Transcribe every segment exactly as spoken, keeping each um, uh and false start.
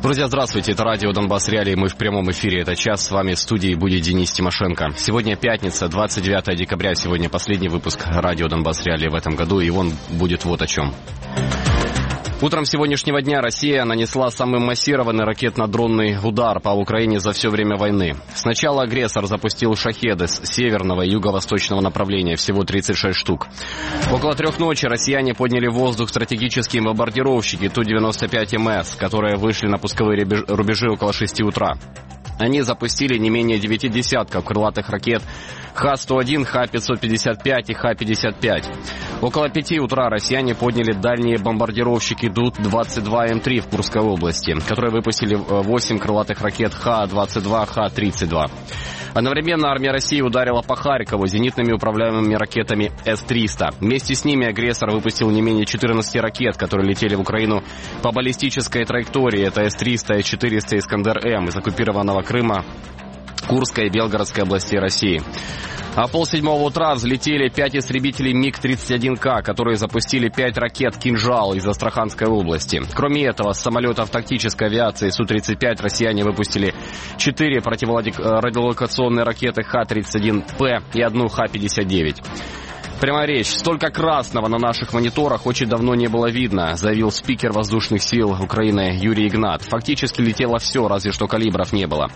Друзья, здравствуйте, это радио «Донбасс Реалии», мы в прямом эфире, это час, с вами в студии будет Денис Тимошенко. Сегодня пятница, двадцать девятое декабря, сегодня последний выпуск радио «Донбасс Реалии» в этом году, и он будет вот о чем. Утром сегодняшнего дня Россия нанесла самый массированный ракетно-дронный удар по Украине за все время войны. Сначала агрессор запустил шахеды с северного и юго-восточного направления, всего тридцать шесть штук. Около трех ночи россияне подняли в воздух стратегические бомбардировщики Ту девяносто пять эм эс, которые вышли на пусковые рубежи около шести утра. Они запустили не менее девяти десятков крылатых ракет Х сто один, Х пятьсот пятьдесят пять и Х пятьдесят пять. Около пяти утра россияне подняли дальние бомбардировщики Ду двадцать два эм три в Курской области, которые выпустили восемь крылатых ракет Х двадцать два, Х тридцать два. Одновременно армия России ударила по Харькову зенитными управляемыми ракетами С триста. Вместе с ними агрессор выпустил не менее четырнадцати ракет, которые летели в Украину по баллистической траектории. Это С триста, С четыреста, Искандер-М из оккупированного Крыма, Курской и Белгородской областей России. А полседьмого утра взлетели пять истребителей Миг тридцать один К, которые запустили пять ракет «Кинжал» из Астраханской области. Кроме этого, с самолетов тактической авиации Су тридцать пять россияне выпустили четыре противорадиолокационные ракеты Х тридцать один П и одну Х пятьдесят девять. Прямая речь. Столько красного на наших мониторах очень давно не было видно, заявил спикер воздушных сил Украины Юрий Игнат. Фактически летело все, разве что калибров не было.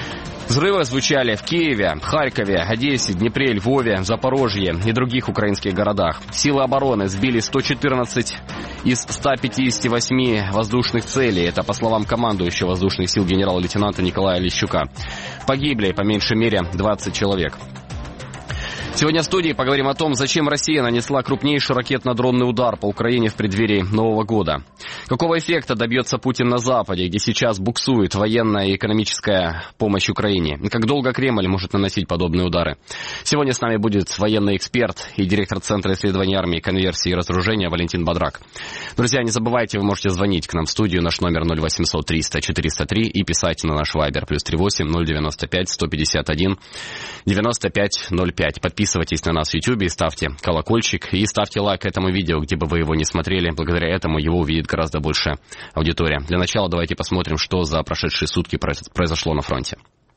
Взрывы звучали в Киеве, Харькове, Одессе, Днепре, Львове, Запорожье и других украинских городах. Силы обороны сбили сто четырнадцать из ста пятидесяти восьми воздушных целей. Это по словам командующего воздушных сил генерала-лейтенанта Николая Лещука. Погибли по меньшей мере двадцать человек. Сегодня в студии поговорим о том, зачем Россия нанесла крупнейший ракетно-дронный удар по Украине в преддверии Нового года. Какого эффекта добьется Путин на Западе, где сейчас буксует военная и экономическая помощь Украине? И как долго Кремль может наносить подобные удары? Сегодня с нами будет военный эксперт и директор Центра исследований армии, конверсии и разоружения Валентин Бадрак. Друзья, не забывайте, вы можете звонить к нам в студию, наш номер ноль восемьсот триста четыреста три и писать на наш вайбер плюс три восемь ноль девяносто пять сто пятьдесят один девяносто пять ноль пять. Подписывайтесь на нас в Ютьюбе, ставьте колокольчик и ставьте лайк этому видео, где бы вы его не смотрели. Благодаря этому его увидит гораздо больше аудитория. Для начала давайте посмотрим, что за прошедшие сутки произошло на фронте.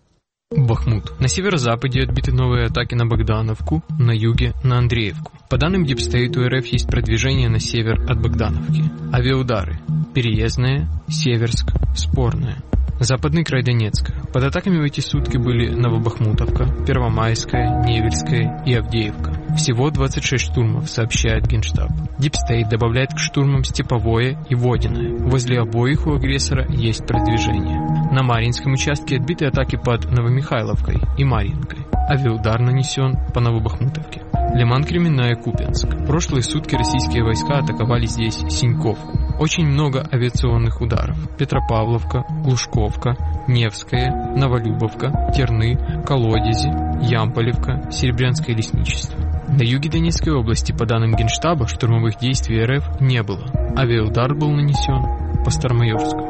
Бахмут. На северо-западе отбиты новые атаки на Богдановку, на юге на Андреевку. По данным Дипстейт, у РФ есть продвижение на север от Богдановки. Авиаудары. Переездная, Северск, Спорная. Западный край Донецка. Под атаками в эти сутки были Новобахмутовка, Первомайская, Невельская и Авдеевка. Всего двадцать шесть штурмов, сообщает Генштаб. Дипстейт добавляет к штурмам Степовое и Водяное. Возле обоих у агрессора есть продвижение. На Марьинском участке отбиты атаки под Новомихайловкой и Марьинкой. Авиаудар нанесен по Новобахмутовке. Лиман-Кременная, Купянск. В прошлые сутки российские войска атаковали здесь Синьковку. Очень много авиационных ударов. Петропавловка, Глушковка, Невская, Новолюбовка, Терны, Колодези, Ямполевка, Серебрянское лесничество. На юге Донецкой области, по данным Генштаба, штурмовых действий РФ не было. Авиаудар был нанесен по Старомайорску.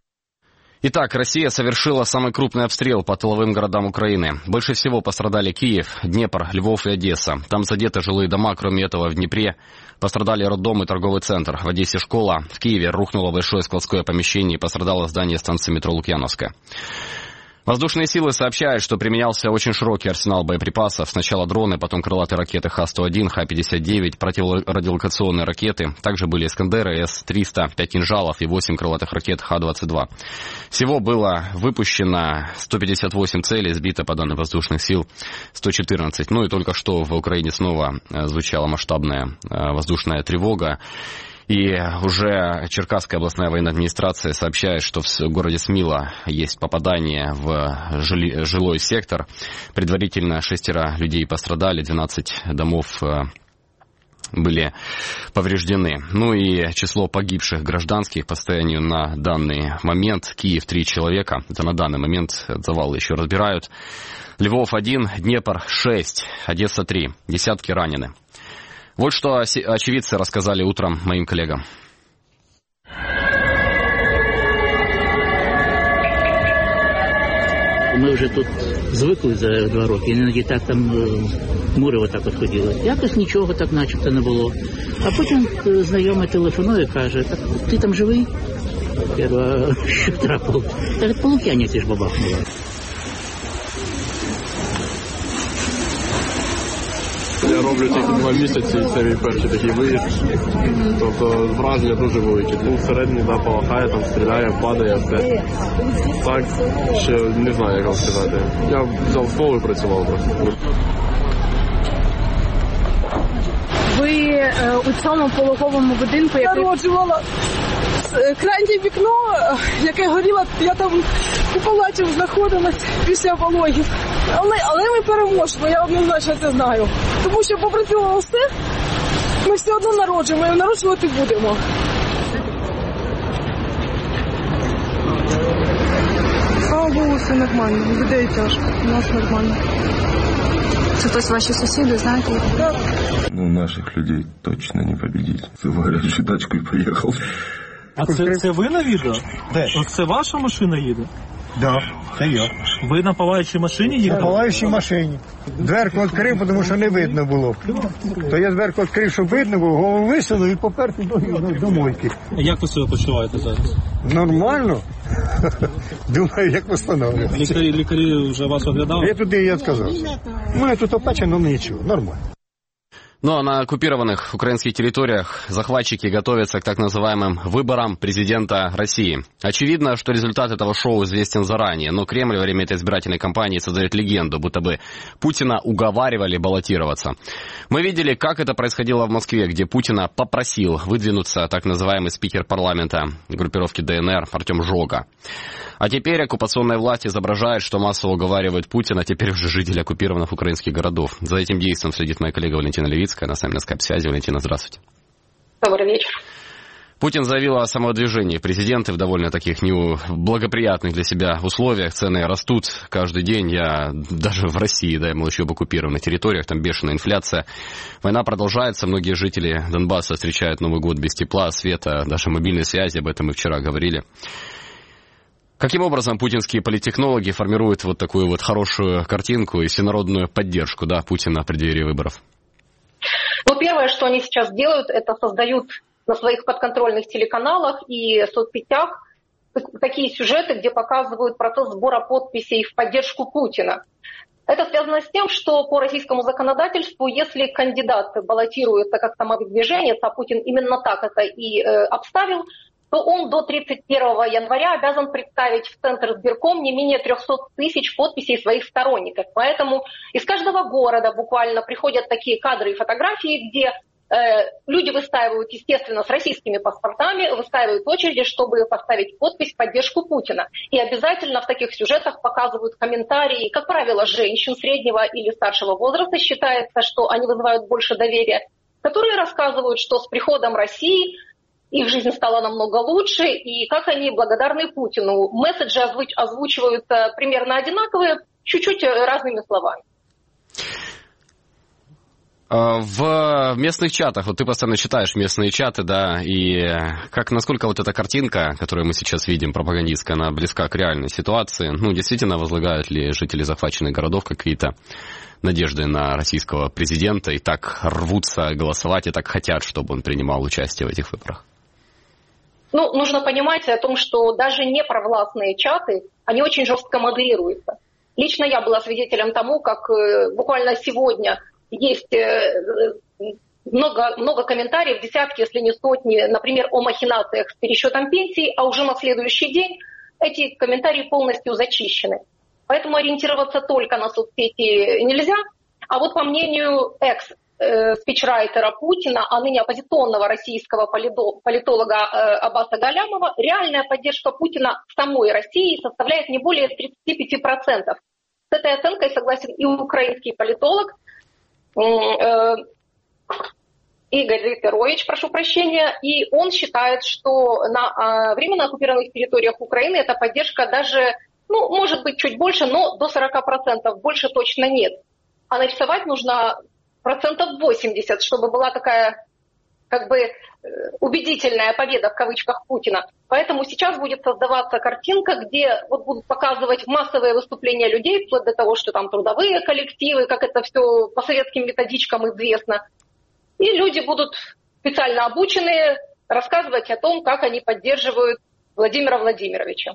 Итак, Россия совершила самый крупный обстрел по тыловым городам Украины. Больше всего пострадали Киев, Днепр, Львов и Одесса. Там задеты жилые дома, кроме этого в Днепре пострадали роддом и торговый центр. В Одессе школа, в Киеве рухнуло большое складское помещение и пострадало здание станции метро Лукьяновская. Воздушные силы сообщают, что применялся очень широкий арсенал боеприпасов. Сначала дроны, потом крылатые ракеты Х сто один, Х пятьдесят девять, противорадиолокационные ракеты. Также были Искандеры, С триста, пять кинжалов и восемь крылатых ракет Х двадцать два. Всего было выпущено сто пятьдесят восемь целей, сбито, по данным воздушных сил, сто четырнадцать. Ну и только что в Украине снова звучала масштабная воздушная тревога. И уже Черкасская областная военная администрация сообщает, что в городе Смила есть попадание в жили, жилой сектор. Предварительно шестеро людей пострадали, двенадцать домов были повреждены. Ну и число погибших гражданских по состоянию на данный момент. Киев три человека. Это на данный момент, завалы еще разбирают. Львов один, Днепр шесть, Одесса три. Десятки ранены. Вот что очевидцы рассказали утром моим коллегам. Ми вже тут звикли за два роки, іноді так там мурево так от ходило. Якось нічого так начебто не було. А потім знайомий телефонує і каже, так ти там живий? Первое, що трапило. Та від полук'яниці ж бабахнуло. Я роблю тільки два місяці, і це мій перший такий виїзд. Тобто враження дуже великі. Він всередині, да, полахає, там стріляє, падає, все. Так, ще не знаю, як вам сказати. Я взяв стол і працював просто. Ви е, у цьому пологовому будинку, який... Народжувала крайнє вікно, яке горіло, я там у палаті знаходилась після пологів. Але, але ми переможемо, я однозначно це знаю. Тому що попри цього все, ми все одно народжуємо і народжувати будемо. Слава Богу, все нормально, людей тяжко, у нас нормально. Це хтось ваші сусіди, знаєте? Так. Ну, наших людей точно не победить. Заварив тачку і поїхав. А це, це ви на відео? Де? Ось це ваша машина їде? Да, це я. Ви на палаючій машині їхали? На палаючій машині. Дверку відкрив, тому що не видно було. То я дверку відкрив, щоб видно було, голову висунув і поперти до, до, до мойки. Як ви себе почуваєте зараз? Нормально. Думаю, як встановлювати. Лікарі, лікарі вже вас оглядали? Я туди і відказався. Мене тут опечено, нічого, нормально. Ну а на оккупированных украинских территориях захватчики готовятся к так называемым выборам президента России. Очевидно, что результат этого шоу известен заранее, но Кремль во время этой избирательной кампании создает легенду, будто бы Путина уговаривали баллотироваться. Мы видели, как это происходило в Москве, где Путина попросил выдвинуться так называемый спикер парламента группировки ДНР Артем Жога. А теперь оккупационная власть изображает, что массово уговаривает Путина, теперь уже жители оккупированных украинских городов. За этим действием следит моя коллега Валентина Левицкая. Она с нами на скайп-связи. Валентина, здравствуйте. Добрый вечер. Путин заявил о самовыдвижении президента в довольно таких неблагоприятных для себя условиях. Цены растут каждый день. Я даже в России, да, мы еще об оккупированных территориях, там бешеная инфляция. Война продолжается. Многие жители Донбасса встречают Новый год без тепла, света, даже мобильной связи. Об этом мы вчера говорили. Каким образом путинские политтехнологи формируют вот такую вот хорошую картинку и всенародную поддержку, да, Путина в преддверии выборов? Ну, первое, что они сейчас делают, это создают на своих подконтрольных телеканалах и соцсетях такие сюжеты, где показывают процесс сбора подписей в поддержку Путина. Это связано с тем, что по российскому законодательству, если кандидат баллотируется как самовыдвиженец, а Путин именно так это и э, обставил, то он до тридцать первого января обязан представить в Центр избирком не менее триста тысяч подписей своих сторонников. Поэтому из каждого города буквально приходят такие кадры и фотографии, где э, люди выстаивают, естественно, с российскими паспортами, выстаивают очереди, чтобы поставить подпись в поддержку Путина. И обязательно в таких сюжетах показывают комментарии, как правило, женщин среднего или старшего возраста. Считается, что они вызывают больше доверия, которые рассказывают, что с приходом России их жизнь стала намного лучше, и как они благодарны Путину. Месседжи озвуч- озвучиваются примерно одинаковые, чуть-чуть разными словами. В местных чатах, вот ты постоянно читаешь местные чаты, да, и как, насколько вот эта картинка, которую мы сейчас видим, пропагандистская, она близка к реальной ситуации? Ну, действительно, возлагают ли жители захваченных городов какие-то надежды на российского президента и так рвутся голосовать, и так хотят, чтобы он принимал участие в этих выборах? Ну, нужно понимать о том, что даже непровластные чаты, они очень жестко модерируются. Лично я была свидетелем тому, как э, буквально сегодня есть э, много, много комментариев, десятки, если не сотни, например, о махинациях с пересчетом пенсий, а уже на следующий день эти комментарии полностью зачищены. Поэтому ориентироваться только на соцсети нельзя. А вот по мнению экс спичрайтера Путина, а ныне оппозиционного российского политолога Аббаса Галямова, реальная поддержка Путина в самой России составляет не более тридцать пять процентов. С этой оценкой согласен и украинский политолог Игорь Рейтерович, прошу прощения, и он считает, что на временно оккупированных территориях Украины эта поддержка даже, ну, может быть, чуть больше, но до сорок процентов, больше точно нет. А нарисовать нужно процентов восемьдесят, чтобы была такая, как бы, убедительная победа, в кавычках, Путина. Поэтому сейчас будет создаваться картинка, где вот будут показывать массовые выступления людей, вплоть до того, что там трудовые коллективы, как это все по советским методичкам известно. И люди будут специально обученные рассказывать о том, как они поддерживают Владимира Владимировича.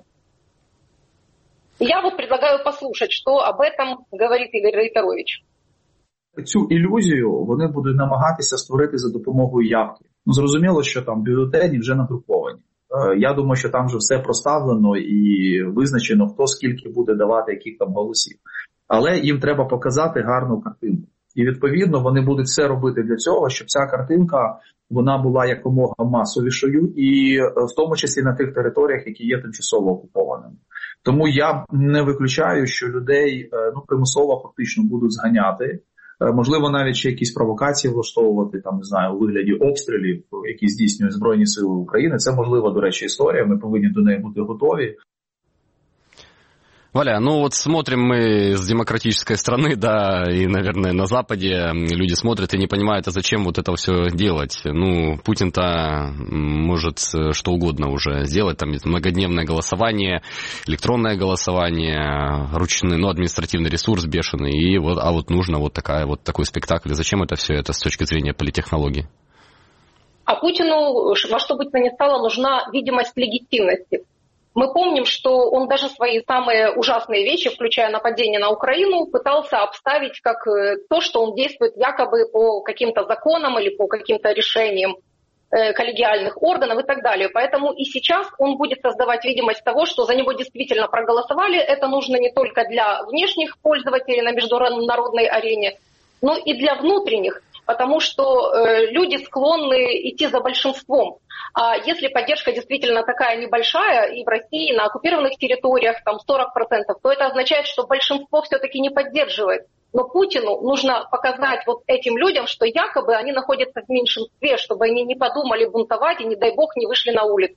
Я вот предлагаю послушать, что об этом говорит Игорь Рейтерович. Цю ілюзію вони будуть намагатися створити за допомогою явки. Ну, зрозуміло, що там бюлетені вже надруковані. Я думаю, що там вже все проставлено і визначено, хто скільки буде давати яких там голосів. Але їм треба показати гарну картинку. І, відповідно, вони будуть все робити для цього, щоб ця картинка вона була якомога масовішою, і в тому числі на тих територіях, які є тимчасово окупованими. Тому я не виключаю, що людей ну, примусово фактично будуть зганяти. Можливо, навіть ще якісь провокації влаштовувати, там, не знаю, у вигляді обстрілів, які здійснюють Збройні Сили України. Це, можливо, до речі, історія, ми повинні до неї бути готові. Валя, ну вот смотрим мы с демократической страны, да, и, наверное, на Западе люди смотрят и не понимают, а зачем вот это все делать. Ну, Путин-то может что угодно уже сделать, там многодневное голосование, электронное голосование, ручный, ну, административный ресурс бешеный, и вот, а вот нужно вот такая вот такой спектакль. Зачем это все это с точки зрения политтехнологии? А Путину во что бы то ни стало нужна видимость легитимности. Мы помним, что он даже свои самые ужасные вещи, включая нападение на Украину, пытался обставить как то, что он действует якобы по каким-то законам или по каким-то решениям коллегиальных органов и так далее. Поэтому и сейчас он будет создавать видимость того, что за него действительно проголосовали. Это нужно не только для внешних пользователей на международной арене, но и для внутренних. Потому что э, люди склонны идти за большинством. А если поддержка действительно такая небольшая, и в России на оккупированных территориях там сорок процентов, то это означает, что большинство все-таки не поддерживает. Но Путину нужно показать вот этим людям, что якобы они находятся в меньшинстве, чтобы они не подумали бунтовать и, не дай бог, не вышли на улицу.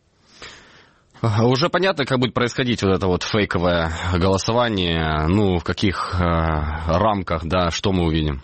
Уже понятно, как будет происходить вот это вот фейковое голосование, ну, в каких э, рамках, да, что мы увидим?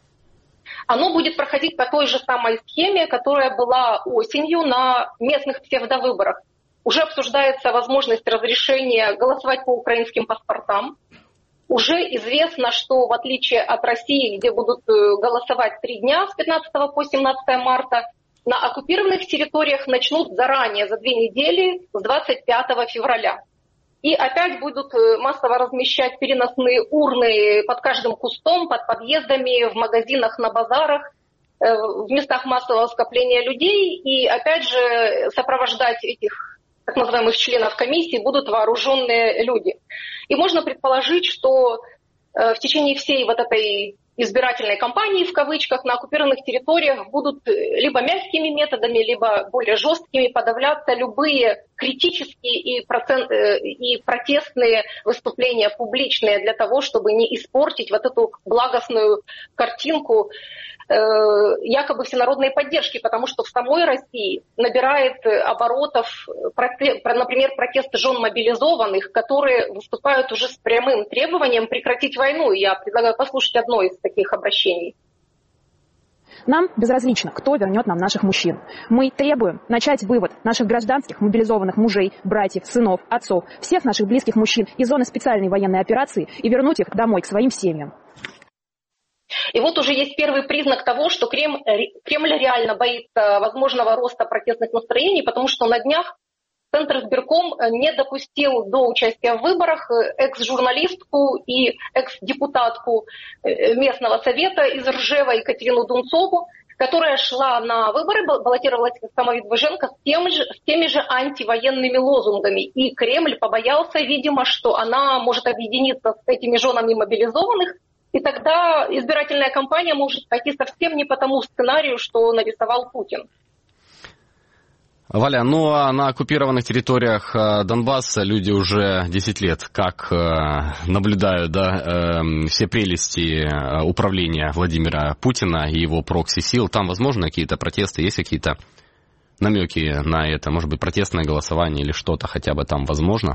Оно будет проходить по той же самой схеме, которая была осенью на местных псевдовыборах. Уже обсуждается возможность разрешения голосовать по украинским паспортам. Уже известно, что в отличие от России, где будут голосовать три дня с пятнадцатого по семнадцатое марта, на оккупированных территориях начнут заранее, за две недели, с двадцать пятого февраля. И опять будут массово размещать переносные урны под каждым кустом, под подъездами, в магазинах, на базарах, в местах массового скопления людей. И опять же сопровождать этих так называемых членов комиссии будут вооруженные люди. И можно предположить, что в течение всей вот этой избирательной кампании, в кавычках, на оккупированных территориях будут либо мягкими методами, либо более жесткими подавляться любые критические и, процент, и протестные выступления публичные для того, чтобы не испортить вот эту благостную картинку э, якобы всенародной поддержки, потому что в самой России набирает оборотов, например, протест жен мобилизованных, которые выступают уже с прямым требованием прекратить войну. Я предлагаю послушать одно из таких обращений. Нам безразлично, кто вернет нам наших мужчин. Мы требуем начать вывод наших гражданских мобилизованных мужей, братьев, сынов, отцов, всех наших близких мужчин из зоны специальной военной операции и вернуть их домой к своим семьям. И вот уже есть первый признак того, что Кремль, Кремль реально боится возможного роста протестных настроений, потому что на днях Центр избирком не допустил до участия в выборах экс-журналистку и экс-депутатку местного совета из Ржева Екатерину Дунцову, которая шла на выборы, баллотировалась как самовыдвиженка с теми же, с теми же антивоенными лозунгами. И Кремль побоялся, видимо, что она может объединиться с этими женами мобилизованных, и тогда избирательная кампания может пойти совсем не по тому сценарию, что нарисовал Путин. Валя, ну а на оккупированных территориях Донбасса люди уже десять лет как наблюдают, да, все прелести управления Владимира Путина и его прокси-сил. Там, возможно, какие-то протесты, есть какие-то намеки на это? Может быть, протестное голосование или что-то хотя бы там возможно?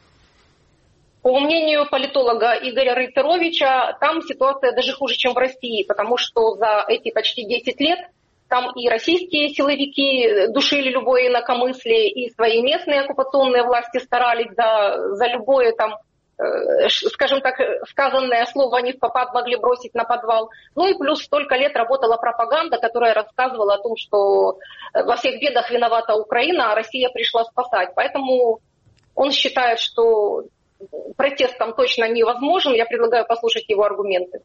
По мнению политолога Игоря Рейтеровича, там ситуация даже хуже, чем в России, потому что за эти почти десять лет там и российские силовики душили любое инакомыслие, и свои местные оккупационные власти старались за, за любое там скажем так, сказанное слово они в попад могли бросить на подвал. Ну и плюс столько лет работала пропаганда, которая рассказывала о том, что во всех бедах виновата Украина, а Россия пришла спасать. Поэтому он считает, что протест там точно невозможен. Я предлагаю послушать его аргументы.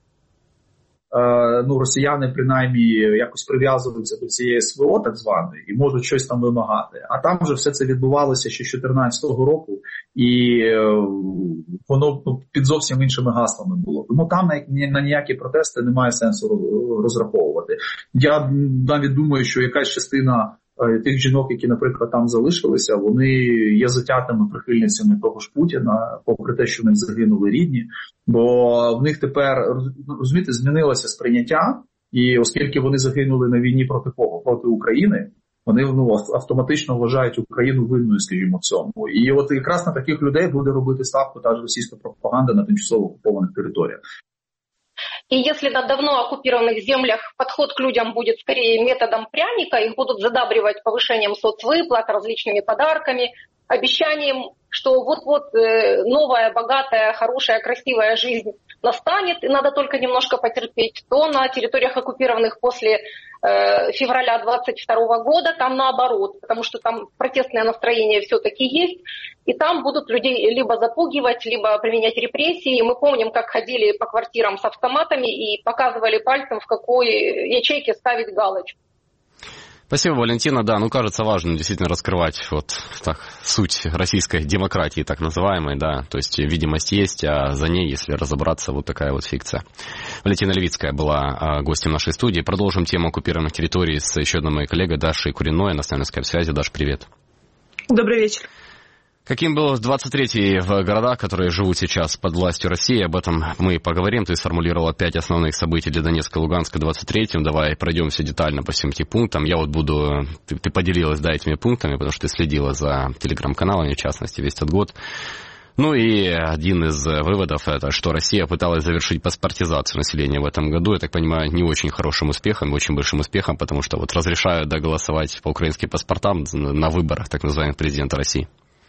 Ну, росіяни принаймні якось прив'язуються до цієї СВО так званої і можуть щось там вимагати. А там вже все це відбувалося ще з чотирнадцятого року і воно ну, під зовсім іншими гаслами було. Тому там на, на ніякі протести немає сенсу розраховувати. Я навіть думаю, що якась частина тих жінок, які, наприклад, там залишилися, вони є затятими прихильницями того ж Путіна, попри те, що в них загинули рідні, бо в них тепер, розумієте, змінилося сприйняття, і оскільки вони загинули на війні проти кого? Проти України, вони ну, автоматично вважають Україну винною, скажімо, в цьому. І от якраз на таких людей буде робити ставку та ж російська пропаганда на тимчасово окупованих територіях. И если на давно оккупированных землях подход к людям будет скорее методом пряника, их будут задабривать повышением соцвыплат, различными подарками, обещанием, что вот-вот новая, богатая, хорошая, красивая жизнь настанет, и надо только немножко потерпеть, то на территориях, оккупированных после э, февраля двадцать второго года, там наоборот, потому что там протестное настроение все-таки есть, и там будут людей либо запугивать, либо применять репрессии. Мы помним, как ходили по квартирам с автоматами и показывали пальцем, в какой ячейке ставить галочку. Спасибо, Валентина. Да, ну, кажется важным действительно раскрывать вот так суть российской демократии, так называемой, да, то есть видимость есть, а за ней, если разобраться, вот такая вот фикция. Валентина Левицкая была гостем нашей студии. Продолжим тему оккупированных территорий с еще одной моей коллегой Дашей Куриной. Она с нами на скайп-связи. Даш, привет. Добрый вечер. Каким был двадцать третий в городах, которые живут сейчас под властью России? Об этом мы поговорим. Ты сформулировала пять основных событий для Донецка и Луганска в двадцать третьем. Давай пройдемся детально по всем этим пунктам. Я вот буду... Ты, ты поделилась, да, этими пунктами, потому что ты следила за телеграм-каналами, в частности, весь этот год. Ну и один из выводов — это что Россия пыталась завершить паспортизацию населения в этом году. Я так понимаю, не очень хорошим успехом, очень большим успехом, потому что вот разрешают, да, голосовать по украинским паспортам на выборах так называемых президента России.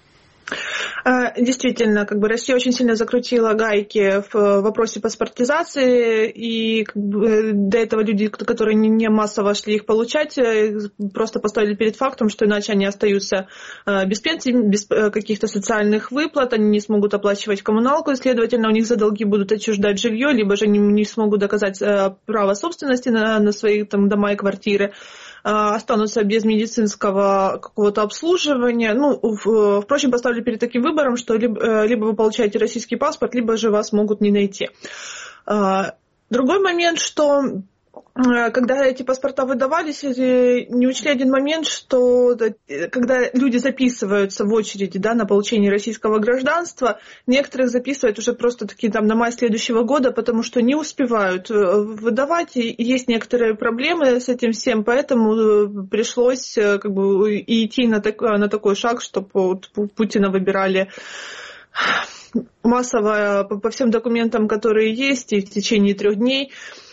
Действительно, как бы Россия очень сильно закрутила гайки в вопросе паспортизации, и как бы до этого люди, которые не массово шли их получать, просто поставили перед фактом, что иначе они остаются без пенсий, без каких-то социальных выплат, они не смогут оплачивать коммуналку, и, следовательно, у них за долги будут отчуждать жилье, либо же они не смогут доказать право собственности на, на свои там, дома и квартиры, останутся без медицинского какого-то обслуживания. Ну, впрочем, поставили перед таким выбором, что либо, либо вы получаете российский паспорт, либо же вас могут не найти. Другой момент, что когда эти паспорта выдавались, не учли один момент, что когда люди записываются в очереди, да, на получение российского гражданства, некоторых записывают уже просто таки там на май следующего года, потому что не успевают выдавать, и есть некоторые проблемы с этим всем, поэтому пришлось как бы идти на, так, на такой шаг, чтобы вот Путина выбирали массово по всем документам, которые есть, и в течение трех дней.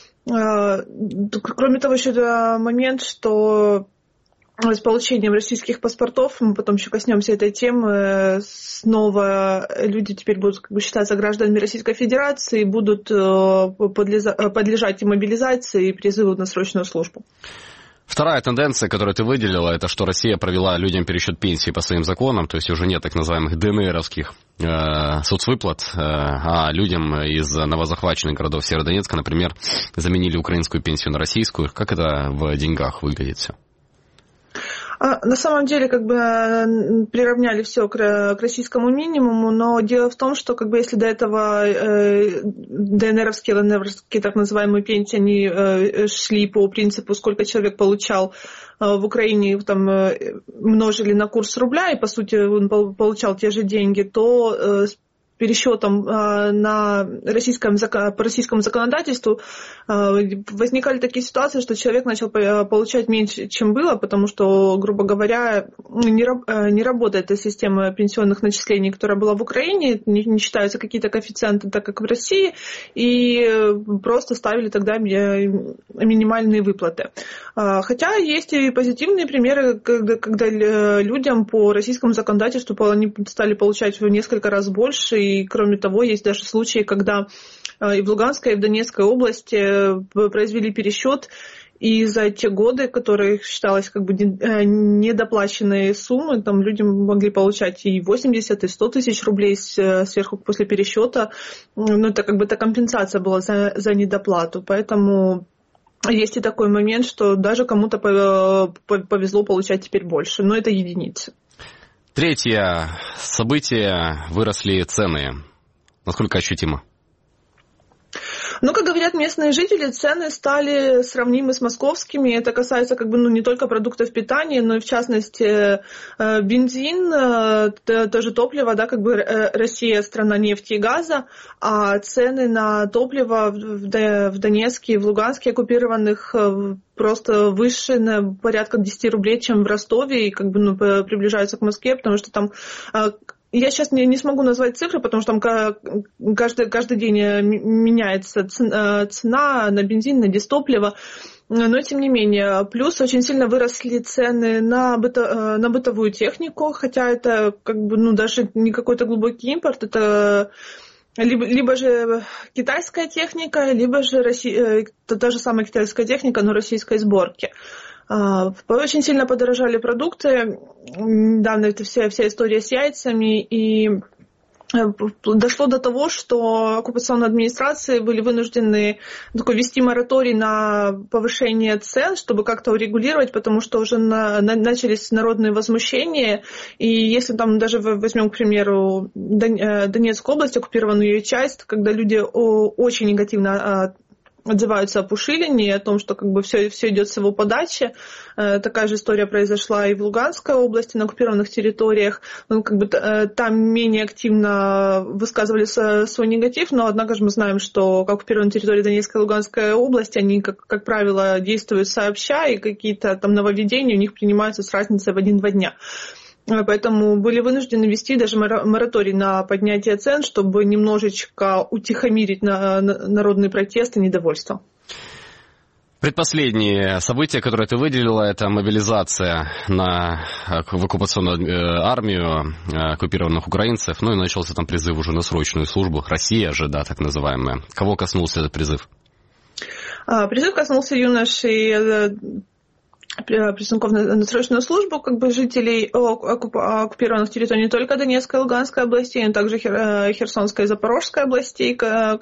Кроме того, еще момент, что с получением российских паспортов, мы потом еще коснемся этой темы, снова люди теперь будут как бы считаться гражданами Российской Федерации и будут подлежать и мобилизации, и призыву на срочную службу. Вторая тенденция, которую ты выделила, это что Россия провела людям пересчет пенсии по своим законам, то есть уже нет так называемых ДНРовских э, соцвыплат, э, а людям из новозахваченных городов Северодонецка, например, заменили украинскую пенсию на российскую. Как это в деньгах выглядит все? На самом деле, как бы приравняли все к, к российскому минимуму, но дело в том, что как бы если до этого э, ДНРовские, ЛНРовские так называемые пенсии, они э, шли по принципу, сколько человек получал э, в Украине, там э, множили на курс рубля, и по сути он получал те же деньги, то э, пересчетом э, на российском, по российскому законодательству э, возникали такие ситуации, что человек начал получать меньше, чем было, потому что, грубо говоря, не, не работает эта система пенсионных начислений, которая была в Украине, не, не считаются какие-то коэффициенты, так как в России, и просто ставили тогда минимальные выплаты. Хотя есть и позитивные примеры, когда, когда людям по российскому законодательству они стали получать в несколько раз больше, и кроме того, есть даже случаи, когда и в Луганской, и в Донецкой области произвели пересчет, и за те годы, которые считалось как бы недоплаченные суммы, там люди могли получать и восемьдесят, и сто тысяч рублей сверху после пересчета. Ну, это как бы это компенсация была за, за недоплату. Поэтому есть и такой момент, что даже кому-то повезло получать теперь больше, но это единицы. Третье событие. Выросли цены. Насколько ощутимо? Ну, как говорят местные жители, цены стали сравнимы с московскими. Это касается как бы, ну, не только продуктов питания, но и в частности бензин, тоже топливо, да, как бы Россия страна нефти и газа, а цены на топливо в Донецке и в Луганске оккупированных просто выше на порядка десять рублей, чем в Ростове, и как бы, ну, приближаются к Москве, потому что там... Я сейчас не, не смогу назвать цифры, потому что там каждый, каждый день меняется цена на бензин, на дизтопливо, но тем не менее. Плюс очень сильно выросли цены на, быто, на бытовую технику, хотя это как бы, ну, даже не какой-то глубокий импорт, это либо, либо же китайская техника, либо же Россия, та же самая китайская техника, но российской сборки. Очень сильно подорожали продукты. Недавно это вся, вся история с яйцами. И дошло до того, что оккупационные администрации были вынуждены такой ввести мораторий на повышение цен, чтобы как-то урегулировать, потому что уже на, на, начались народные возмущения. И если там даже возьмем, к примеру, Донецкую область, оккупированную ее часть, когда люди очень негативно отзываются о Пушилине, о том, что как бы все, все идет с его подачи. Такая же история произошла и в Луганской области, на оккупированных территориях. Ну, как бы, там менее активно высказывали свой негатив, но однако же мы знаем, что оккупированные территории Донецкой и Луганской области, они, как, как правило, действуют сообща, и какие-то там нововведения у них принимаются с разницей в один-два дня. Поэтому были вынуждены ввести даже мораторий на поднятие цен, чтобы немножечко утихомирить народный протест и недовольство. Предпоследнее событие, которое ты выделила, это мобилизация на, в оккупационную армию оккупированных украинцев. Ну и начался там призыв уже на срочную службу. Россия же, да, так называемая. Кого коснулся этот призыв? Призыв коснулся юношей, призывников на срочную службу, как бы жителей оккупированных территорий не только Донецкой и Луганской областей, но также Херсонской и Запорожской областей,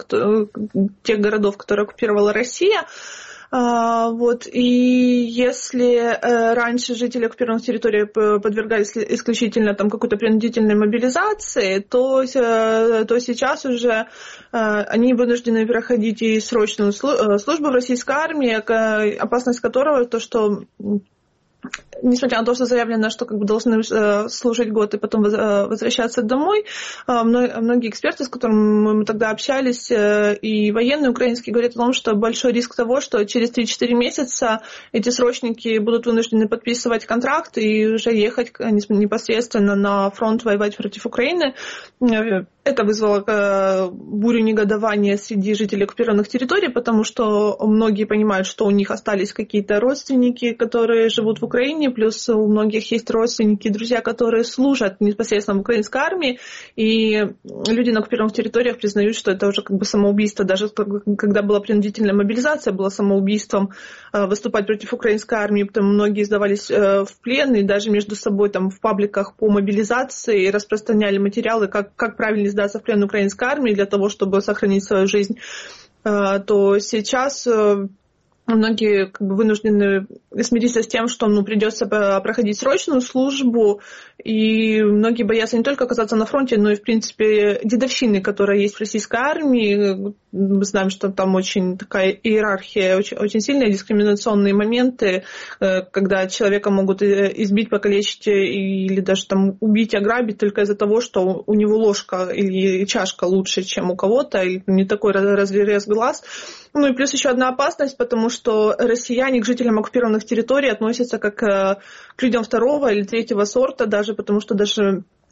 тех городов, которые оккупировала Россия. Вот. И если раньше жители оккупированных территорий подвергались исключительно там, какой-то принудительной мобилизации, то, то сейчас уже они вынуждены проходить и срочную службу в российской армии, опасность которого то, что несмотря на то, что заявлено, что как бы должны служить год и потом возвращаться домой, многие эксперты, с которыми мы тогда общались, и военные украинские, говорят о том, что большой риск того, что через три-четыре месяца эти срочники будут вынуждены подписывать контракт и уже ехать непосредственно на фронт воевать против Украины. Это вызвало бурю негодования среди жителей оккупированных территорий, потому что многие понимают, что у них остались какие-то родственники, которые живут в Украине, плюс у многих есть родственники и друзья, которые служат непосредственно в украинской армии, и люди на оккупированных территориях признают, что это уже как бы самоубийство. Даже когда была принудительная мобилизация, было самоубийством выступать против украинской армии, потому многие сдавались в плен, и даже между собой там в пабликах по мобилизации распространяли материалы, как, как правильно сдаться в плен украинской армии для того, чтобы сохранить свою жизнь, то сейчас многие как бы вынуждены смириться с тем, что ну, придется проходить срочную службу, и многие боятся не только оказаться на фронте, но и, в принципе, дедовщины, которая есть в российской армии. Мы знаем, что там очень такая иерархия, очень, очень сильные дискриминационные моменты, когда человека могут избить, покалечить или даже там убить, ограбить только из-за того, что у него ложка или чашка лучше, чем у кого-то, или не такой разрез глаз. Ну и плюс еще одна опасность, потому что россияне к жителям оккупированных территорий относятся как к людям второго или третьего сорта, даже потому что даже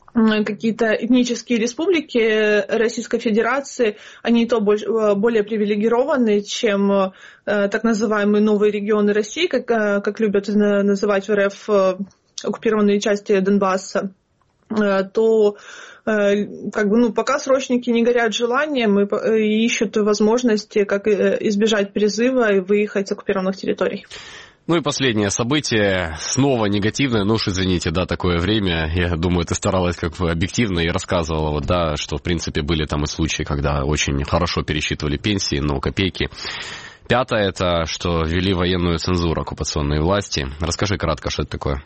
какие-то этнические республики Российской Федерации, они и то более привилегированы, чем так называемые новые регионы России, как, как любят называть в РФ оккупированные части Донбасса, то как бы, ну, пока срочники не горят желанием и ищут возможности, как избежать призыва и выехать с оккупированных территорий. Ну и последнее событие, снова негативное, ну уж извините, да, такое время, я думаю, ты старалась как бы объективно и рассказывала, вот, да, что в принципе были там и случаи, когда очень хорошо пересчитывали пенсии, но копейки. Пятое, это что ввели военную цензуру оккупационные власти. Расскажи кратко, что это такое.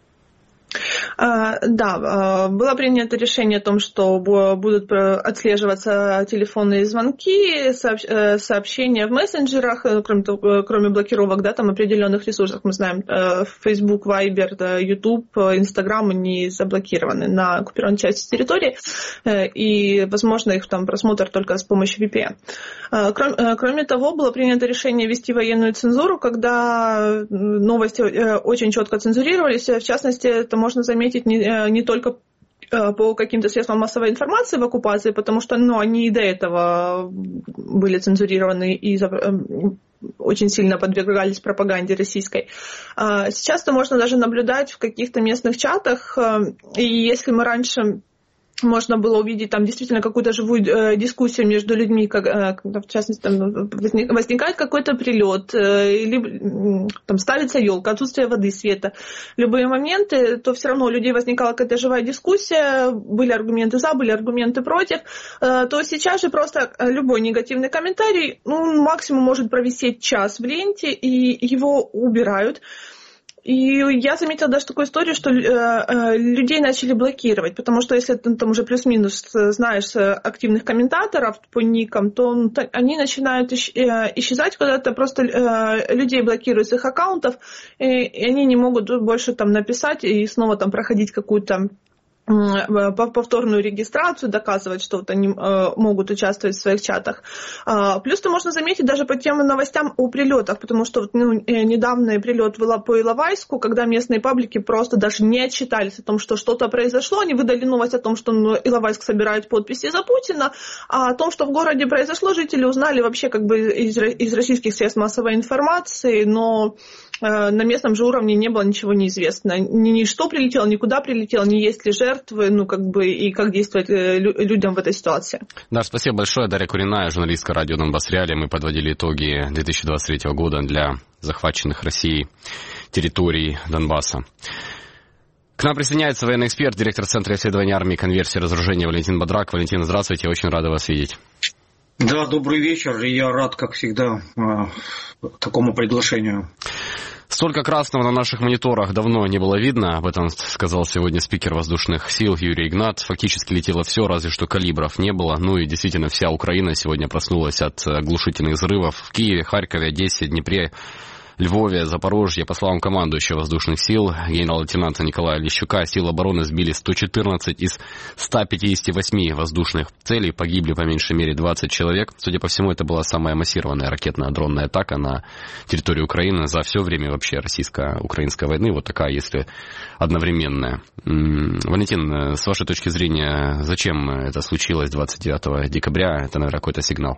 Да, было принято решение о том, что будут отслеживаться телефонные звонки, сообщения в мессенджерах, кроме, кроме блокировок, да, там определенных ресурсов. Мы знаем, Facebook, Viber, YouTube, Instagram, они заблокированы на оккупированной части территории, и, возможно, их там просмотр только с помощью ви пи эн. Кроме, кроме того, было принято решение ввести военную цензуру, когда новости очень четко цензурировались, в частности, это можно заметить не, не только по каким-то средствам массовой информации в оккупации, потому что, ну, они и до этого были цензурированы и очень сильно подвергались пропаганде российской. Сейчас это можно даже наблюдать в каких-то местных чатах, и если мы раньше можно было увидеть там действительно какую-то живую э, дискуссию между людьми, как, э, когда, в частности, там возникает какой-то прилет, э, или там ставится елка, отсутствие воды, света, любые моменты, то все равно у людей возникала какая-то живая дискуссия, были аргументы за, были аргументы против, э, то сейчас же просто любой негативный комментарий, ну, максимум может провисеть час в ленте, и его убирают. И я заметила даже такую историю, что э, людей начали блокировать, потому что если ты там уже плюс-минус знаешь активных комментаторов по никам, то ну, так, они начинают исч, э, исчезать куда-то, просто э, людей блокируют с их аккаунтов, и, и они не могут больше там написать и снова там проходить какую-то повторную регистрацию, доказывать, что вот они э, могут участвовать в своих чатах. А, плюс то можно заметить даже по тем новостям о прилетах, потому что вот, ну, недавний прилет по Иловайску, когда местные паблики просто даже не отчитались о том, что что-то произошло, они выдали новость о том, что ну, Иловайск собирает подписи за Путина, а о том, что в городе произошло, жители узнали вообще как бы из, из российских средств массовой информации, но э, на местном же уровне не было ничего неизвестно. Ни, ни что прилетело, ни куда прилетело, ни есть ли жертвы, ну, как бы, и как действовать людям в этой ситуации. Да, спасибо большое. Дарья Куриная, журналистка радио Донбасс Реалии. Мы подводили итоги две тысячи двадцать третьего года для захваченных Россией территорий Донбасса. К нам присоединяется военный эксперт, директор Центра исследований армии, конверсии и разоружения Валентин Бодрак. Валентин, здравствуйте, очень рада вас видеть. Да, добрый вечер, и я рад, как всегда, такому приглашению. Столько красного на наших мониторах давно не было видно, об этом сказал сегодня спикер воздушных сил Юрий Игнат. Фактически летело все, разве что калибров не было. Ну и действительно вся Украина сегодня проснулась от оглушительных взрывов в Киеве, Харькове, Одессе, Днепре, Львове, Запорожье. По словам командующего воздушных сил генерал-лейтенанта Николая Лещука, силы обороны сбили сто четырнадцать из ста пятидесяти восьми воздушных целей. Погибли по меньшей мере двадцать человек. Судя по всему, это была самая массированная ракетно-дронная атака на территорию Украины за все время вообще российско-украинской войны. Вот такая, если одновременная. Валентин, с вашей точки зрения, зачем это случилось двадцать девятого декабря? Это, наверное, какой-то сигнал.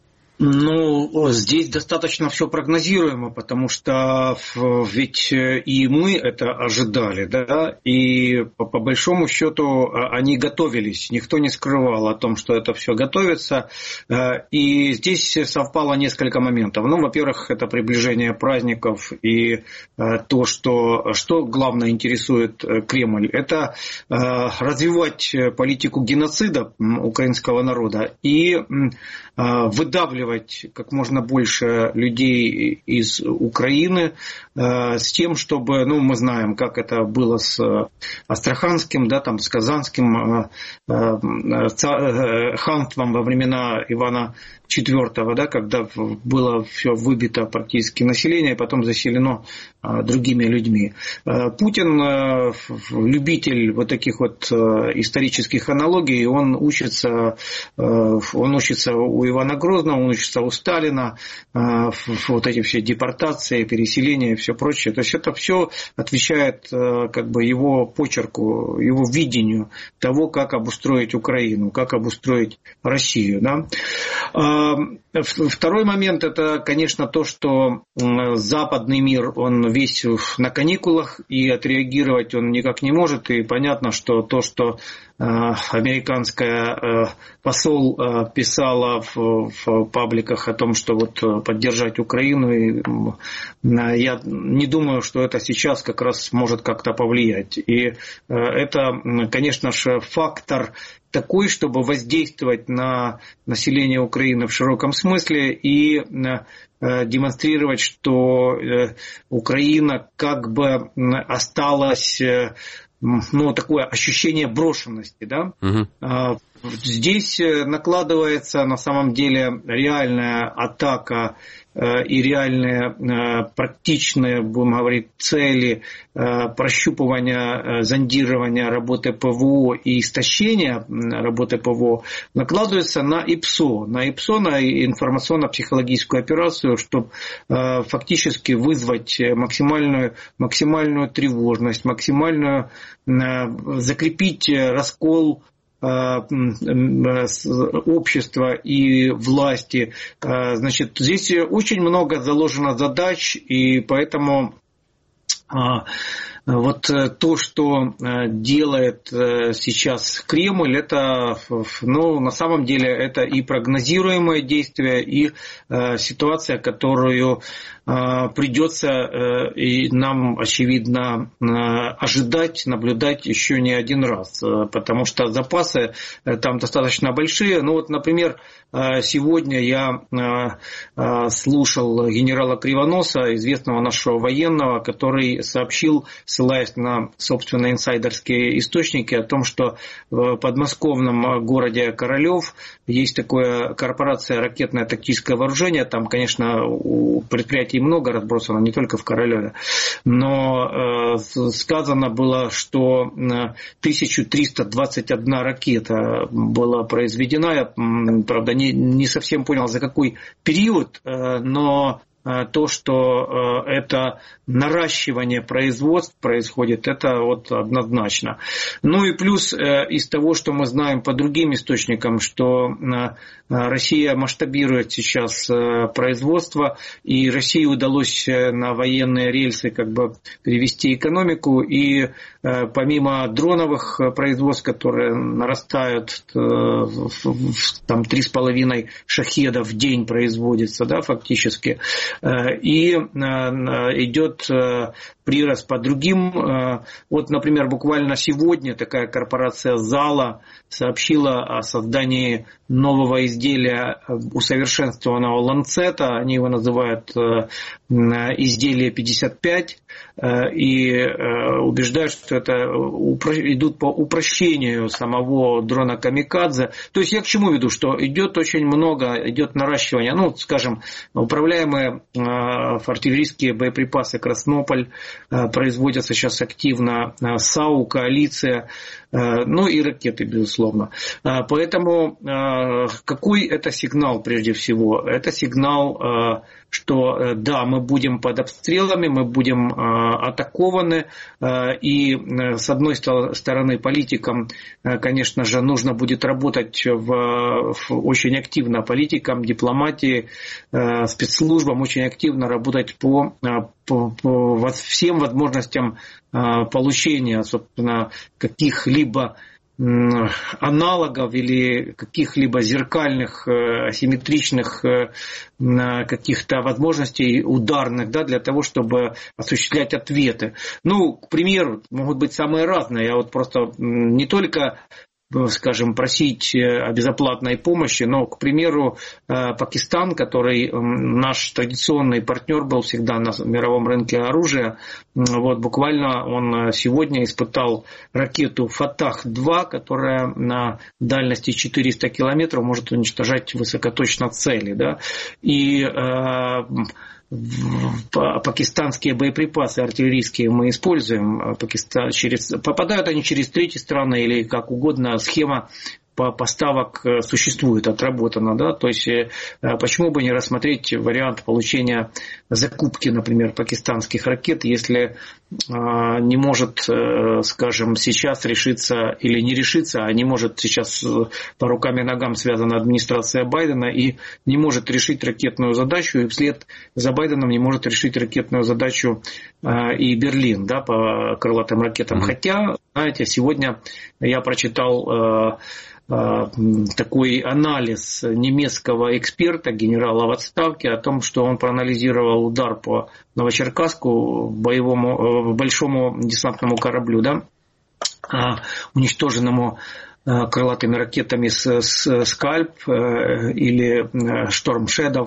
Ну, здесь достаточно все прогнозируемо, потому что ведь и мы это ожидали, да, и по, по большому счету они готовились, никто не скрывал о том, что это все готовится, и здесь совпало несколько моментов. Ну, во-первых, это приближение праздников и то, что, что главное интересует Кремль, это развивать политику геноцида украинского народа и выдавливать как можно больше людей из Украины э, с тем, чтобы, ну, мы знаем, как это было с Астраханским, да, там, с Казанским э, э, ханством во времена Ивана четвёртого, да, когда было все выбито практически население, потом заселено другими людьми. Путин любитель вот таких вот исторических аналогий, он учится, он учится у Ивана Грозного, он учится у Сталина, вот эти все депортации, переселения и все прочее. То есть это все отвечает как бы его почерку, его видению того, как обустроить Украину, как обустроить Россию. Да? Второй момент – это, конечно, то, что западный мир, он весь на каникулах, и отреагировать он никак не может. И понятно, что то, что американская посол писала в, в пабликах о том, что вот поддержать Украину, и я не думаю, что это сейчас как раз может как-то повлиять. И это, конечно же, фактор такой, чтобы воздействовать на население Украины в широком смысле и демонстрировать, что Украина как бы осталась, ну, такое ощущение брошенности, да? Угу. Здесь накладывается на самом деле реальная атака и реальные практичные, будем говорить, цели прощупывания, зондирования работы ПВО и истощения работы ПВО накладываются на ИПСО, на ИПСО, на информационно-психологическую операцию, чтобы фактически вызвать максимальную, максимальную тревожность, максимальную, закрепить раскол общества и власти. Значит, здесь очень много заложено задач, и поэтому вот то, что делает сейчас Кремль, это, ну, на самом деле, это и прогнозируемое действие, и ситуация, которую придется и нам, очевидно, ожидать, наблюдать еще не один раз, потому что запасы там достаточно большие. Ну вот, например, сегодня я слушал генерала Кривоноса, известного нашего военного, который сообщил, ссылаясь на собственные инсайдерские источники, о том, что в подмосковном городе Королев есть такая корпорация «Ракетное тактическое вооружение». Там, конечно, у предприятий много разбросано, не только в Королеве. Но э, сказано было, что тысяча триста двадцать одна ракета была произведена. Я, правда, не, не совсем понял, за какой период, э, но то, что это наращивание производств происходит, это вот однозначно. Ну и плюс из того, что мы знаем по другим источникам, что Россия масштабирует сейчас производство, и России удалось на военные рельсы как бы перевести экономику, и помимо дроновых производств, которые нарастают, там три с половиной шахеда в день производится, да, фактически, и идет прирост по другим. Вот, например, буквально сегодня такая корпорация «Зала» сообщила о создании нового изделия, усовершенствованного ланцета. Они его называют изделие пятьдесят пять. И убеждают, что это идут по упрощению самого дрона «Камикадзе». То есть я к чему веду, что идет очень много, идет наращивание, ну, скажем, управляемые артиллерийские боеприпасы «Краснополь» производятся сейчас активно, САУ, «Коалиция», ну и ракеты, безусловно. Поэтому какой это сигнал прежде всего? Это сигнал, что да, мы будем под обстрелами, мы будем атакованы, и с одной стороны политикам, конечно же, нужно будет работать в, в очень активно, политикам, дипломатии, спецслужбам очень активно работать по, по, по всем возможностям получения, собственно, каких-либо аналогов или каких-либо зеркальных, асимметричных каких-то возможностей ударных, да, для того, чтобы осуществлять ответы. Ну, к примеру, могут быть самые разные. Я вот просто не только скажем, просить о безоплатной помощи. Но, к примеру, Пакистан, который наш традиционный партнер был всегда на мировом рынке оружия, вот буквально он сегодня испытал ракету «Фатах-два», которая на дальности четыреста километров может уничтожать высокоточно цели. Да? И э, пакистанские боеприпасы артиллерийские мы используем. Пакистан, через, попадают они через третьи страны или как угодно, схема поставок существует, отработана, да, то есть почему бы не рассмотреть вариант получения закупки, например, пакистанских ракет, если не может, скажем, сейчас решиться или не решиться, а не может сейчас по рукам и ногам связана администрация Байдена и не может решить ракетную задачу, и вслед за Байденом не может решить ракетную задачу и Берлин, да, по крылатым ракетам. Mm-hmm. Хотя, знаете, сегодня я прочитал такой анализ немецкого эксперта, генерала в отставке, о том, что он проанализировал удар по Новочеркасску, боевому, большому десантному кораблю, да, уничтоженному крылатыми ракетами «Скальп» или «Шторм Шэдоу».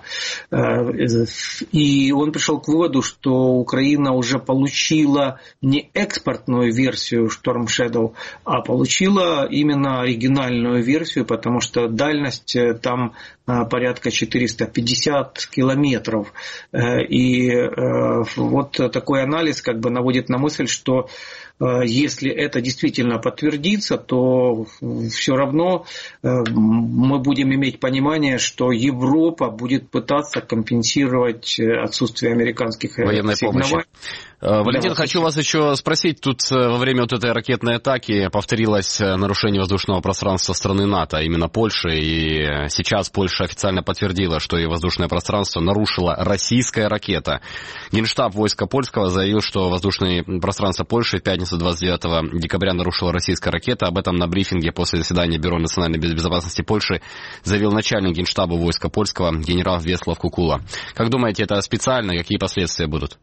И он пришел к выводу, что Украина уже получила не экспортную версию «Шторм Шэдоу», а получила именно оригинальную версию, потому что дальность там порядка четыреста пятьдесят километров. И вот такой анализ как бы наводит на мысль, что если это действительно подтвердится, то все равно мы будем иметь понимание, что Европа будет пытаться компенсировать отсутствие американских военной помощи. Валентин, хочу вас еще спросить, тут во время вот этой ракетной атаки повторилось нарушение воздушного пространства страны НАТО, именно Польши, и сейчас Польша официально подтвердила, что и воздушное пространство нарушила российская ракета. Генштаб войска польского заявил, что воздушное пространство Польши в пятницу двадцать девятого декабря нарушила российская ракета. Об этом на брифинге после заседания Бюро национальной безопасности Польши заявил начальник Генштаба войска польского генерал Веслав Кукула. Как думаете, это специально? Какие последствия будут?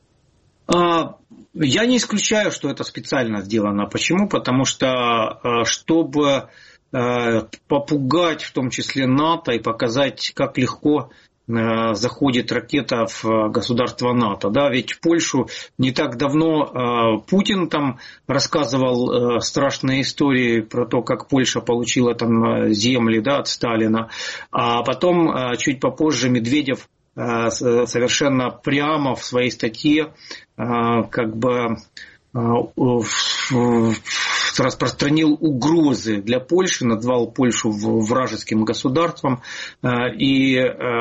Я не исключаю, что это специально сделано. Почему? Потому что, чтобы попугать в том числе НАТО и показать, как легко заходит ракета в государство НАТО. Да, ведь в Польшу не так давно Путин там рассказывал страшные истории про то, как Польша получила там земли, да, от Сталина. А потом, чуть попозже, Медведев совершенно прямо в своей статье как бы распространил угрозы для Польши, назвал Польшу вражеским государством. И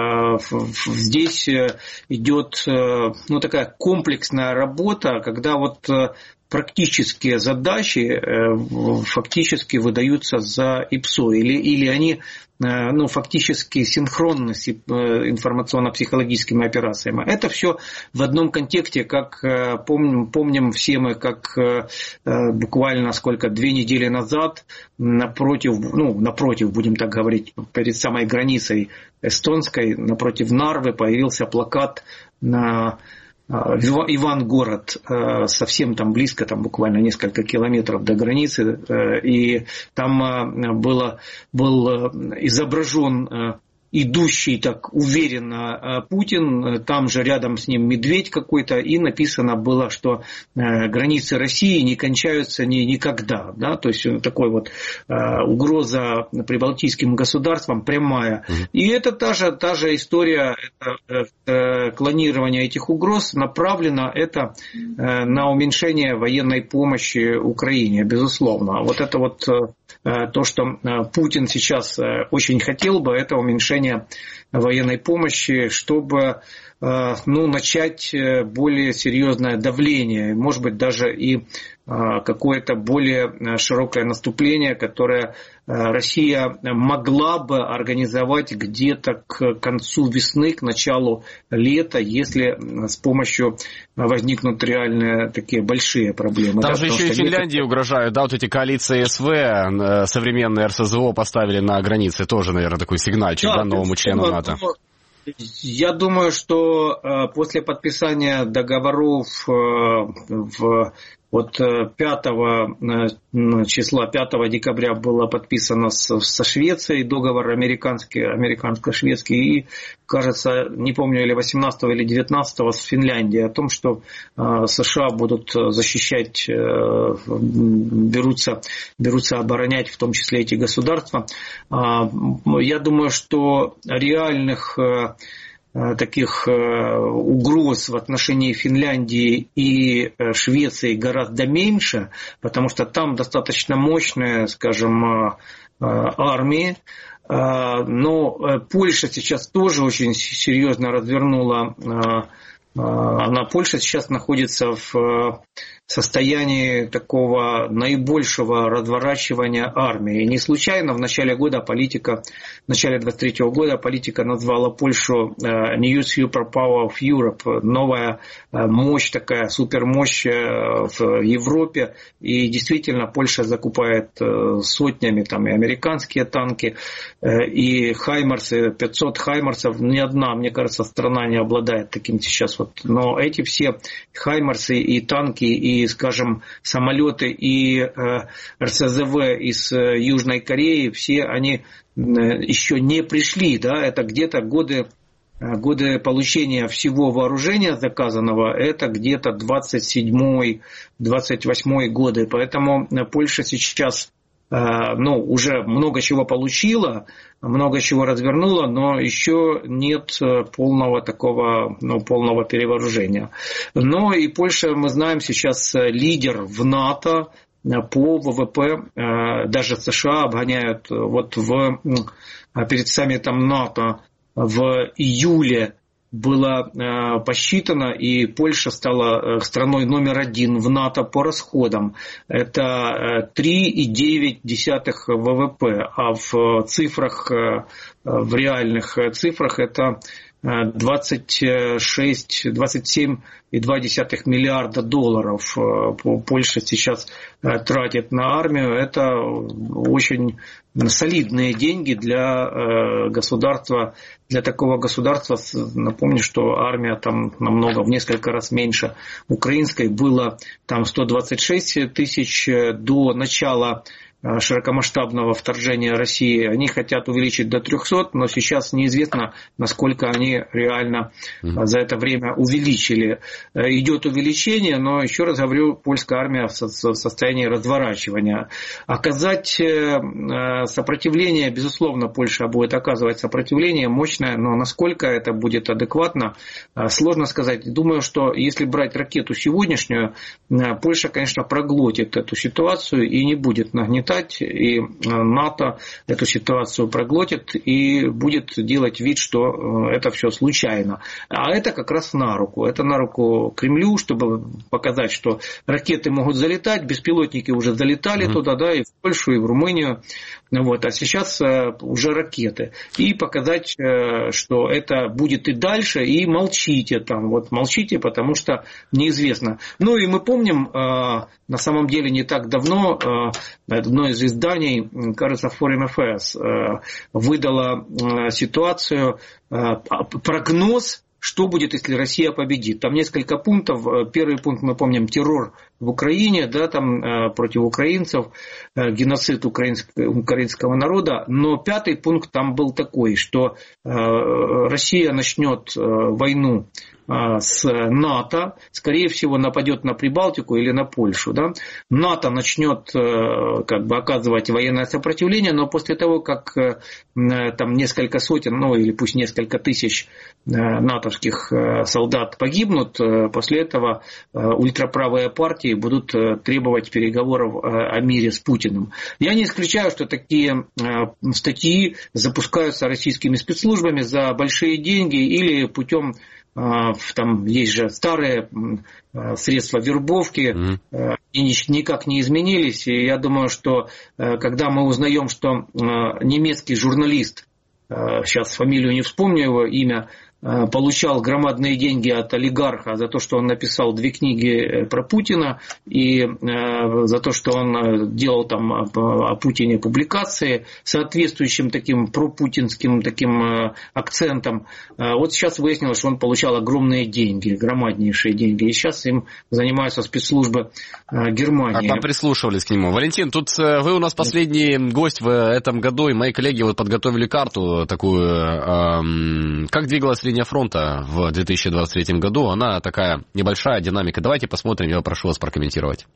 здесь идет, ну, такая комплексная работа, когда вот практические задачи фактически выдаются за ИПСО, или, или они, ну, фактически синхронны с информационно-психологическими операциями. Это все в одном контексте, как помним, помним все мы, как буквально сколько, две недели назад напротив, ну, напротив, будем так говорить, перед самой границей эстонской, напротив Нарвы появился плакат на Ивангород, совсем там близко, там буквально несколько километров до границы, и там было, был изображен идущий так уверенно Путин, там же рядом с ним медведь какой-то, и написано было, что границы России не кончаются ни, никогда, да, то есть такой вот угроза прибалтийским государствам прямая. Mm-hmm. И это та же, та же история, это, клонирование этих угроз направлено это на уменьшение военной помощи Украине, безусловно. Вот это вот то, что Путин сейчас очень хотел бы, это уменьшение военной помощи, чтобы, ну, начать более серьезное давление, может быть, даже и какое-то более широкое наступление, которое Россия могла бы организовать где-то к концу весны, к началу лета, если с помощью возникнут реальные такие большие проблемы. Там да, же еще и Финляндии лето... угрожают, да, вот эти коалиции СВ, современные РСЗО поставили на границе, тоже, наверное, такой сигнальчик, да, да, новому члену НАТО. Я думаю, что после подписания договоров в Вот пятого числа, пятого декабря было подписано со Швецией договор американский, американско-шведский, и, кажется, не помню, или восемнадцатого или девятнадцатого с Финляндией о том, что США будут защищать, берутся, берутся оборонять в том числе эти государства. Я думаю, что реальных таких угроз в отношении Финляндии и Швеции гораздо меньше, потому что там достаточно мощные, скажем, армии. Но Польша сейчас тоже очень серьезно развернула. Она, Польша сейчас находится в состоянии такого наибольшего разворачивания армии. И не случайно в начале года политика, в начале двадцать третьего года политика назвала Польшу New Superpower of Europe, новая мощь такая, супермощь в Европе. И действительно Польша закупает сотнями там и американские танки, и хаймарсы, пятьсот хаймарсов. Ни одна, мне кажется, страна не обладает таким сейчас. Вот. Но эти все хаймарсы и танки, и И, скажем, самолеты и э, эр эс зэ вэ из э, Южной Кореи, все они э, еще не пришли, да, это где-то годы, э, годы получения всего вооружения заказанного, это где-то двадцать седьмой — двадцать восьмой годы, поэтому Польша сейчас ну, уже много чего получила, много чего развернула, но еще нет полного такого, ну, полного перевооружения. Но и Польша, мы знаем, сейчас лидер в НАТО по вэ вэ пэ, даже США обгоняют. Вот в, перед саммитом НАТО в июле было э, посчитано, и Польша стала страной номер один в НАТО по расходам. Это три и девять десятых вэ вэ пэ, а в цифрах, э, в реальных цифрах это двадцать шесть — двадцать семь и два десятых миллиарда долларов Польша сейчас тратит на армию. Это очень солидные деньги для государства, для такого государства. Напомню, что армия там намного, в несколько раз меньше украинской. Было там сто двадцать шесть тысяч до начала широкомасштабного вторжения России. Они хотят увеличить до трехсот, но сейчас неизвестно, насколько они реально mm-hmm. за это время увеличили. Идет увеличение, но, еще раз говорю, польская армия в состоянии разворачивания. Оказать сопротивление, безусловно, Польша будет оказывать сопротивление мощное, но насколько это будет адекватно, сложно сказать. Думаю, что если брать ракету сегодняшнюю, Польша, конечно, проглотит эту ситуацию и не будет нагнетать, и НАТО эту ситуацию проглотит и будет делать вид, что это все случайно. А это как раз на руку. Это на руку Кремлю, чтобы показать, что ракеты могут залетать, беспилотники уже залетали mm-hmm. туда, да, и в Польшу, и в Румынию. Вот, а сейчас уже ракеты. И показать, что это будет и дальше, и молчите там. Вот молчите, потому что неизвестно. Ну и мы помним, на самом деле не так давно одно из изданий, кажется, Foreign Affairs, выдало ситуацию, прогноз, что будет, если Россия победит. Там несколько пунктов. Первый пункт, мы помним, террор в Украине, да, там против украинцев, геноцид украинского, украинского народа. Но пятый пункт там был такой, что Россия начнет войну с НАТО, скорее всего, нападет на Прибалтику или на Польшу. Да? НАТО начнет как бы оказывать военное сопротивление, но после того, как там несколько сотен, ну или пусть несколько тысяч натовских солдат погибнут, после этого ультраправые партии будут требовать переговоров о мире с Путиным. Я не исключаю, что такие статьи запускаются российскими спецслужбами за большие деньги или путем, там есть же старые средства вербовки, mm-hmm. и никак не изменились. И я думаю, что когда мы узнаем, что немецкий журналист, сейчас фамилию не вспомню, его имя, получал громадные деньги от олигарха за то, что он написал две книги про Путина, и за то, что он делал там о Путине публикации с соответствующим таким пропутинским таким акцентом. Вот сейчас выяснилось, что он получал огромные деньги, громаднейшие деньги, и сейчас им занимаются спецслужбы Германии. А там прислушивались к нему. Валентин, тут вы у нас последний гость в этом году, и мои коллеги вот подготовили карту такую, эм, как двигалась линия фронта в две тысячи двадцать третьем году. Она такая небольшая динамика. Давайте посмотрим, я прошу вас прокомментировать.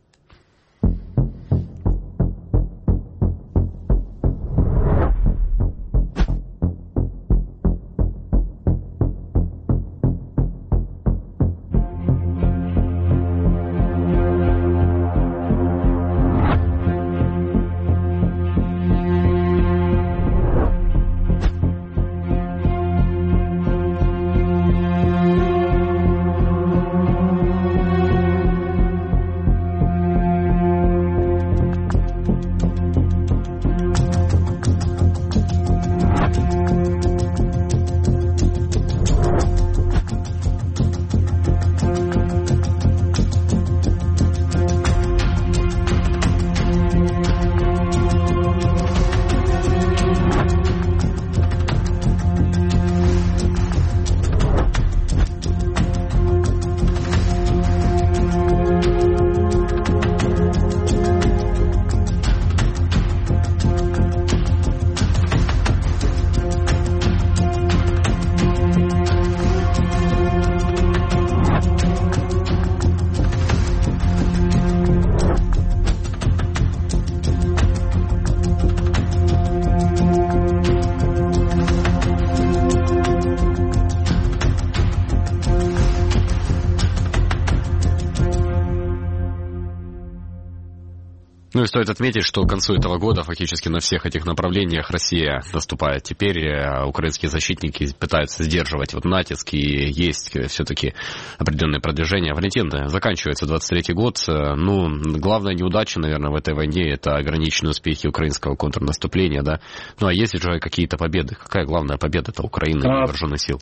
Ну и стоит отметить, что к концу этого года фактически на всех этих направлениях Россия наступает. Теперь украинские защитники пытаются сдерживать вот натиск, и есть все-таки определенное продвижение. Валентин, заканчивается двадцать третий год. Ну, главная неудача, наверное, в этой войне — это ограниченные успехи украинского контрнаступления, да? Ну а есть же какие-то победы? Какая главная победа-то Украины и вооруженных сил?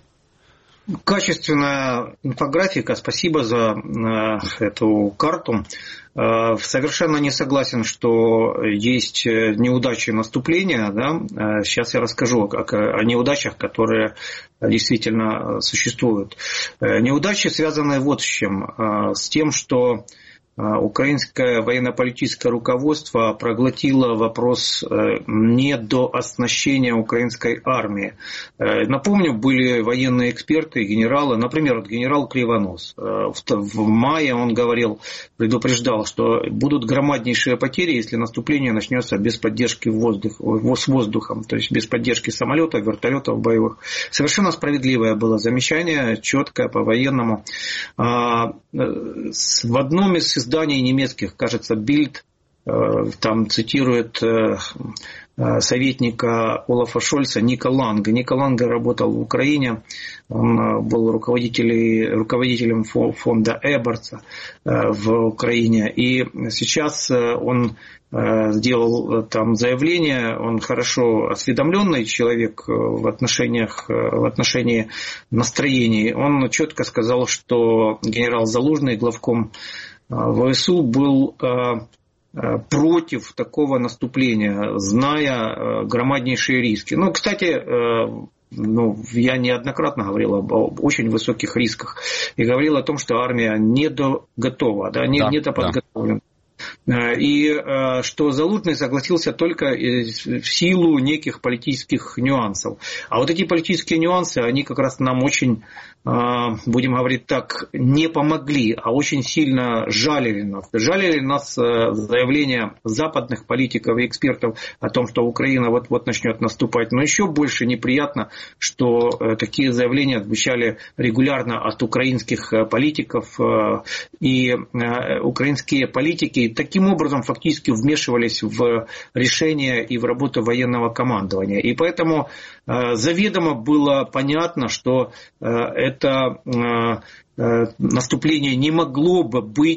Качественная инфографика, спасибо за эту карту. Совершенно не согласен, что есть неудачи наступления. Да? Сейчас я расскажу о неудачах, которые действительно существуют. Неудачи связаны вот с чем. С тем, что украинское военно-политическое руководство проглотило вопрос недооснащения украинской армии. Напомню, были военные эксперты, генералы, например, генерал Кривонос. В мае он говорил, предупреждал, что будут громаднейшие потери, если наступление начнется без поддержки воздух, с воздухом, то есть без поддержки самолетов, вертолетов боевых. Совершенно справедливое было замечание, четкое по-военному. В одном из изданий немецких, кажется, Bild, там цитирует советника Олафа Шольца Ника Ланга. Ника Ланга работал в Украине, он был руководителем фонда Эберца в Украине, и сейчас он сделал там заявление, он хорошо осведомленный человек в отношениях, в отношении настроений. Он четко сказал, что генерал Залужный, главком ВСУ, был против такого наступления, зная громаднейшие риски. Ну, кстати, ну, я неоднократно говорил об очень высоких рисках и говорил о том, что армия недоготова, да, не, да, недоподготовлена. Да. И что Залужный согласился только в силу неких политических нюансов. А вот эти политические нюансы, они как раз нам очень, будем говорить так, не помогли, а очень сильно жалили нас. Жалили нас заявления западных политиков и экспертов о том, что Украина вот-вот начнет наступать. Но еще больше неприятно, что такие заявления звучали регулярно от украинских политиков, и украинские политики таким образом фактически вмешивались в решения и в работу военного командования. И поэтому э, заведомо было понятно, что э, это э, наступление не могло бы быть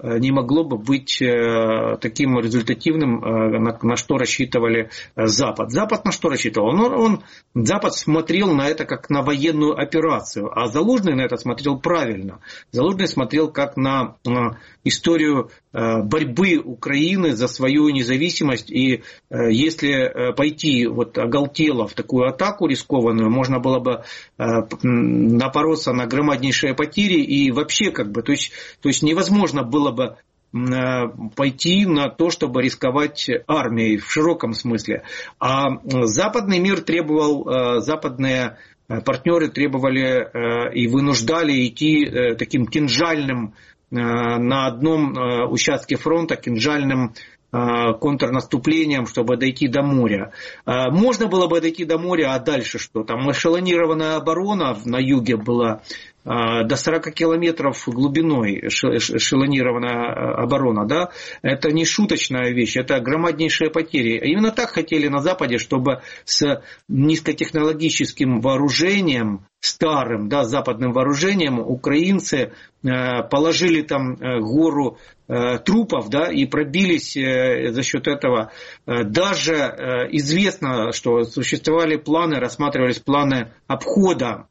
не могло бы быть таким результативным, на, на что рассчитывали Запад. Запад на что рассчитывал? Он, он, Запад смотрел на это как на военную операцию, а Залужный на это смотрел правильно. Залужный смотрел как на историю борьбы Украины за свою независимость. И если пойти вот оголтело в такую атаку рискованную, можно было бы напороться на громаднейшие потери и вообще как бы, то есть, то есть невозможно было бы пойти на то, чтобы рисковать армией в широком смысле. А западный мир требовал, западные партнеры требовали и вынуждали идти таким кинжальным на одном участке фронта, кинжальным контрнаступлением, чтобы дойти до моря. Можно было бы дойти до моря, а дальше что? Там эшелонированная оборона на юге была до сорок километров глубиной, эшелонированная оборона, да, это не шуточная вещь, это громаднейшие потери. Именно так хотели на Западе, чтобы с низкотехнологическим вооружением, старым, да, западным вооружением, украинцы положили там гору трупов, да, и пробились за счет этого. Даже известно, что существовали планы, рассматривались планы обхода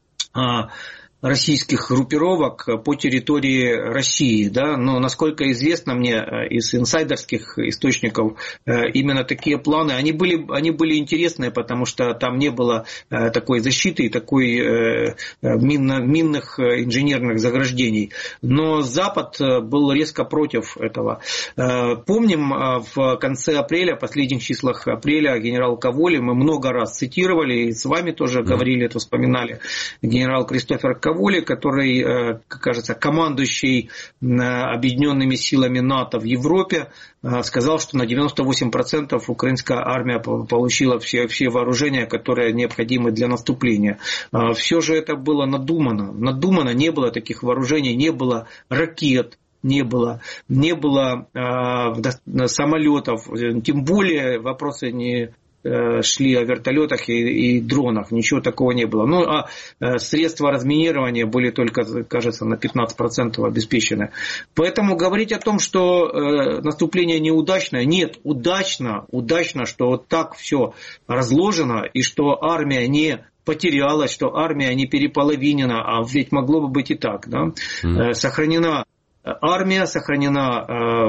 российских группировок по территории России, да, но насколько известно мне из инсайдерских источников, именно такие планы, они были, они были интересные, потому что там не было такой защиты и такой минно, минных инженерных заграждений, но Запад был резко против этого. Помним, в конце апреля, в последних числах апреля генерал Коволи, мы много раз цитировали, и с вами тоже говорили, это вспоминали, генерал Кристофер Коволи, который, как кажется, командующий объединенными силами НАТО в Европе, сказал, что на девяносто восемь процентов украинская армия получила все, все вооружения, которые необходимы для наступления. Все же это было надумано. Надумано, не было таких вооружений, не было ракет, не было, не было э, самолетов, тем более вопросы не шли о вертолетах и, и дронах, ничего такого не было. Ну, а средства разминирования были только, кажется, на пятнадцать процентов обеспечены. Поэтому говорить о том, что э, наступление неудачное, нет, удачно, удачно, что вот так все разложено, и что армия не потерялась, что армия не переполовинена, а ведь могло бы быть и так, да, mm. сохранена армия, сохранена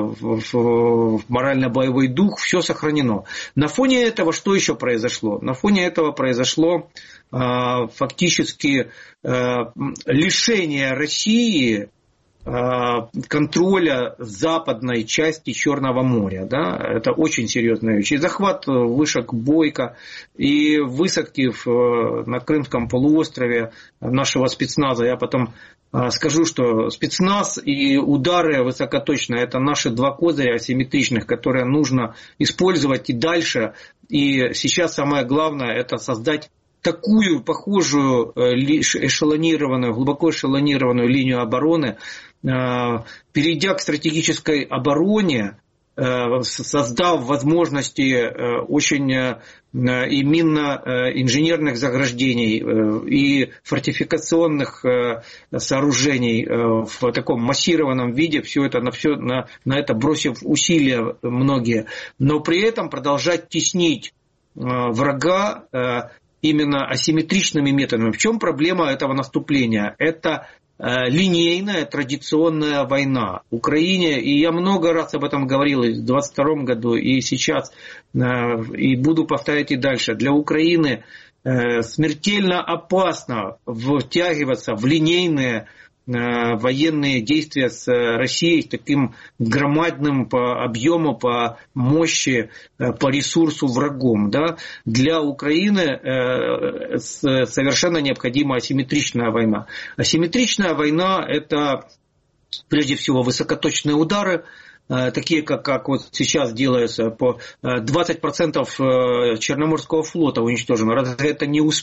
э, морально-боевой дух, все сохранено. На фоне этого что еще произошло? На фоне этого произошло э, фактически э, лишение России э, контроля западной части Черного моря. Да? Это очень серьезная вещь. И захват вышек Бойко, и высадки в, на Крымском полуострове нашего спецназа. Я потом скажу, что спецназ и удары высокоточные – это наши два козыря асимметричных, которые нужно использовать и дальше. И сейчас самое главное – это создать такую похожую эшелонированную, глубоко эшелонированную линию обороны, перейдя к стратегической обороне, создав возможности очень и минно-инженерных заграждений, и фортификационных сооружений в таком массированном виде, все это, на, все, на, на это бросив усилия многие, но при этом продолжать теснить врага именно асимметричными методами. В чем проблема этого наступления? Это линейная традиционная война. Украине, и я много раз об этом говорил и в двадцать втором году, и сейчас, и буду повторять и дальше. Для Украины смертельно опасно втягиваться в линейные военные действия с Россией, с таким громадным по объему, по мощи, по ресурсу врагом. Да? Для Украины совершенно необходима асимметричная война. Асимметричная война – это прежде всего высокоточные удары, такие, как, как вот сейчас делаются, по двадцать процентов Черноморского флота уничтожено. Разве это не успех?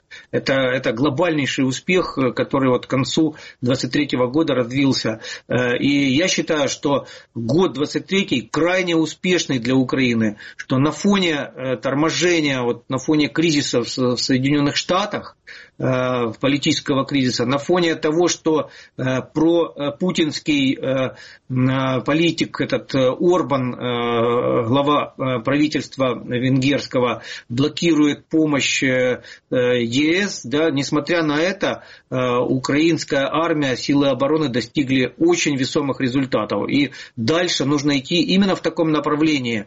Это, это глобальнейший успех, который вот к концу двадцать третьего года развился. И я считаю, что год двадцать третий крайне успешный для Украины, что на фоне торможения, вот на фоне кризиса в Соединенных Штатах, политического кризиса, на фоне того, что пропутинский политик, этот Орбан, глава правительства венгерского, блокирует помощь ЕС, да, несмотря на это, украинская армия, силы обороны достигли очень весомых результатов. И дальше нужно идти именно в таком направлении.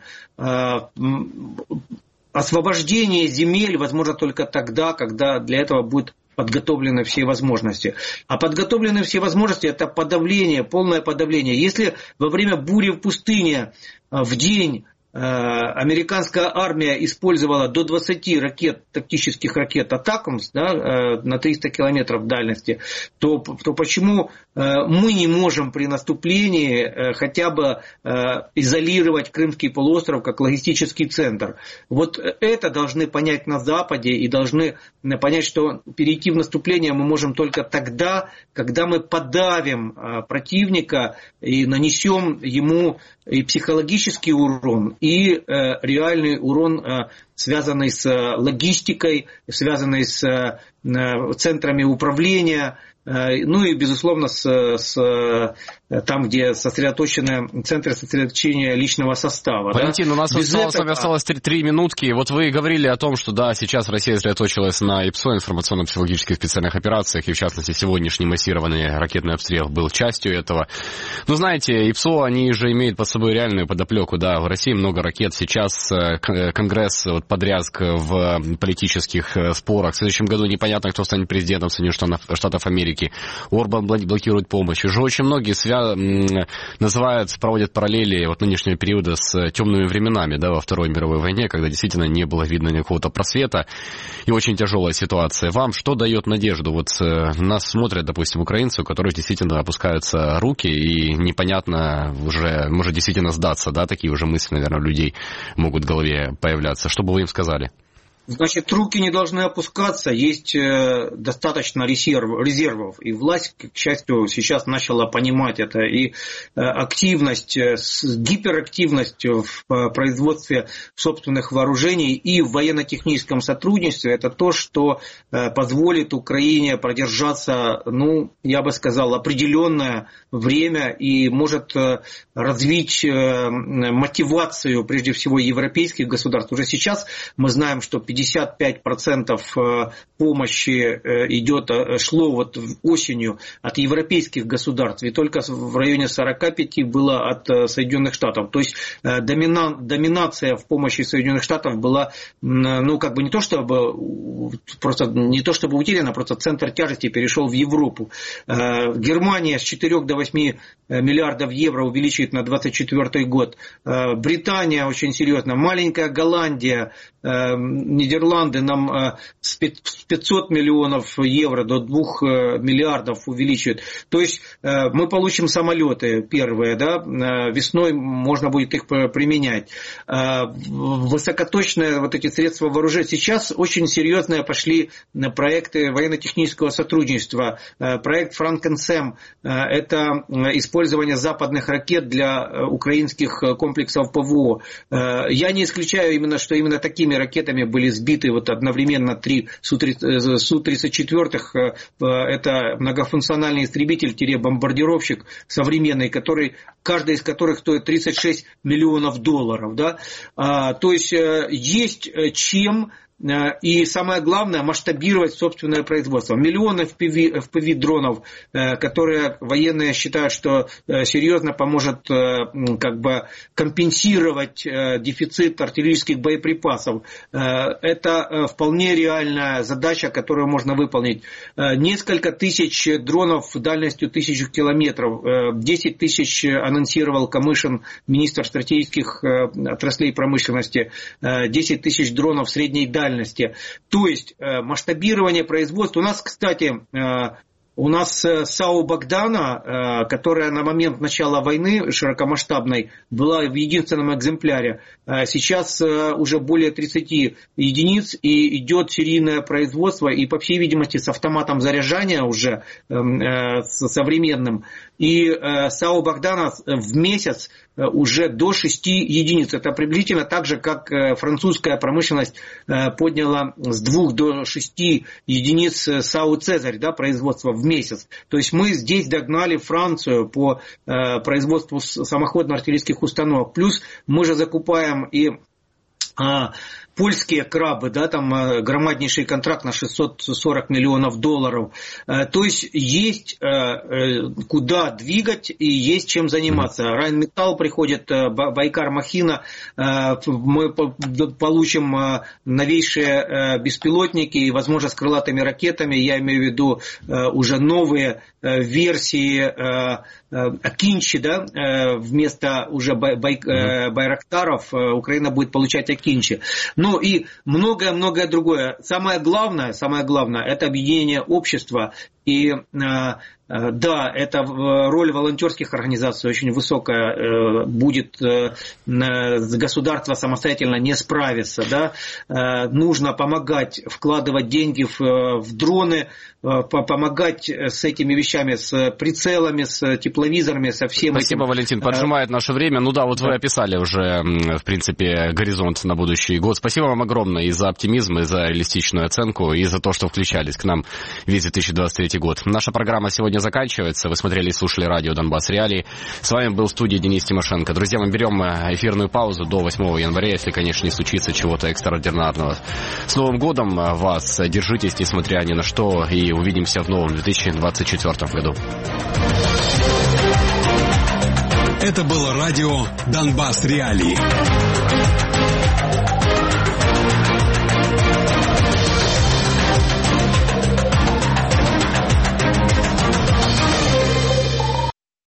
Освобождение земель возможно только тогда, когда для этого будут подготовлены все возможности. А подготовлены все возможности – это подавление, полное подавление. Если во время бури в пустыне в день американская армия использовала до двадцати ракет, тактических ракет «Атакамс», да, на триста километров дальности, то, то почему мы не можем при наступлении хотя бы изолировать Крымский полуостров как логистический центр? Вот это должны понять на Западе и должны понять, что перейти в наступление мы можем только тогда, когда мы подавим противника и нанесем ему и психологический урон, и э, реальный урон, э, связанный с логистикой, связанный с э, центрами управления, э, ну и, безусловно, с, с, там, где сосредоточены центры сосредоточения личного состава. Валентин, да? У нас осталось, этого... осталось три, три минутки. Вот вы говорили о том, что да, сейчас Россия сосредоточилась на ИПСО, информационно-психологических специальных операциях, и в частности сегодняшний массированный ракетный обстрел был частью этого. Но знаете, ИПСО, они же имеют под собой реальную подоплеку, да, в России много ракет, сейчас Конгресс вот, подрязг в политических спорах, в следующем году непонятно, кто станет президентом Соединенных Штатов Америки, Орбан блокирует помощь, уже очень многие свя... называют, проводят параллели вот нынешнего периода с темными временами, да, во Второй мировой войне, когда действительно не было видно никакого-то просвета и очень тяжелая ситуация. Вам что дает надежду? Вот нас смотрят, допустим, украинцы, у которых действительно опускаются руки и непонятно уже, может действительно сдаться, да, такие уже мысли, наверное, у людей могут в голове появляться. Что бы вы им сказали? Значит, руки не должны опускаться, есть достаточно резерв, резервов, и власть, к счастью, сейчас начала понимать это, и активность, гиперактивность в производстве собственных вооружений и в военно-техническом сотрудничестве – это то, что позволит Украине продержаться, ну, я бы сказал, определенное время и может развить мотивацию, прежде всего, европейских государств. Уже сейчас мы знаем, что пятьдесят пять процентов помощи идет, шло вот осенью от европейских государств, и только в районе сорок пять было от Соединенных Штатов. То есть домина, доминация в помощи Соединенных Штатов была, ну, как бы не то чтобы просто не то чтобы утеряна, просто центр тяжести перешел в Европу. Германия с четырёх до восьми миллиардов евро увеличивает на двадцать четвёртый год. Британия очень серьезно, маленькая Голландия, Нидерланды нам с пятьсот миллионов евро до двух миллиардов увеличивают. То есть мы получим самолеты первые, да, весной можно будет их применять. Высокоточные вот эти средства вооружения. Сейчас очень серьезные пошли проекты военно-технического сотрудничества. Проект Франкенсем – это использование западных ракет для украинских комплексов ПВО. Я не исключаю именно, что именно такими ракетами были сбиты вот одновременно три Су тридцать четыре. Это многофункциональный истребитель-бомбардировщик современный, который, каждый из которых стоит тридцать шесть миллионов долларов. Да? А, то есть есть чем. И самое главное, масштабировать собственное производство. Миллионы эф пи ви-дронов, которые военные считают, что серьезно поможет как бы компенсировать дефицит артиллерийских боеприпасов. Это вполне реальная задача, которую можно выполнить. Несколько тысяч дронов дальностью тысячу километров. десять тысяч анонсировал Камышин, министр стратегических отраслей промышленности. десять тысяч дронов средней дальности. То есть масштабирование производства. У нас, кстати, у нас САУ «Богдана», которая на момент начала войны широкомасштабной была в единственном экземпляре, сейчас уже более тридцати единиц, и идет серийное производство, и, по всей видимости, с автоматом заряжания уже современным. И САУ «Богдана» в месяц уже до шести единиц. Это приблизительно так же, как французская промышленность подняла с двух до шести единиц САУ «Цезарь», да, производства в месяц. То есть мы здесь догнали Францию по производству самоходно-артиллерийских установок. Плюс мы же закупаем и польские крабы, да, там громаднейший контракт на шестьсот сорок миллионов долларов. То есть есть куда двигать и есть чем заниматься. Райнметалл приходит, Байкар Махина, мы получим новейшие беспилотники и, возможно, с крылатыми ракетами, я имею в виду уже новые версии Акинчи, да, вместо уже Байрактаров Украина будет получать Акинчи. Ну и многое-многое другое. Самое главное, самое главное, это объединение общества. И да, это роль волонтерских организаций очень высокая. Будет государство самостоятельно не справится. Да? Нужно помогать, вкладывать деньги в, в дроны, помогать с этими вещами, с прицелами, с тепловизорами, со всем. Спасибо, этим. Валентин. Поджимает наше время. Ну да, вот вы описали уже, в принципе, горизонт на будущий год. Спасибо вам огромное и за оптимизм, и за реалистичную оценку, и за то, что включались к нам весь две тысячи двадцать третий год. Наша программа сегодня заканчивается. Вы смотрели и слушали радио «Донбасс Реалии». С вами был в студии Денис Тимошенко. Друзья, мы берем эфирную паузу до восьмого января, если, конечно, не случится чего-то экстраординарного. С Новым годом вас! Держитесь, несмотря ни на что, и увидимся в новом две тысячи двадцать четвёртом году. Это было радио «Донбасс Реалии».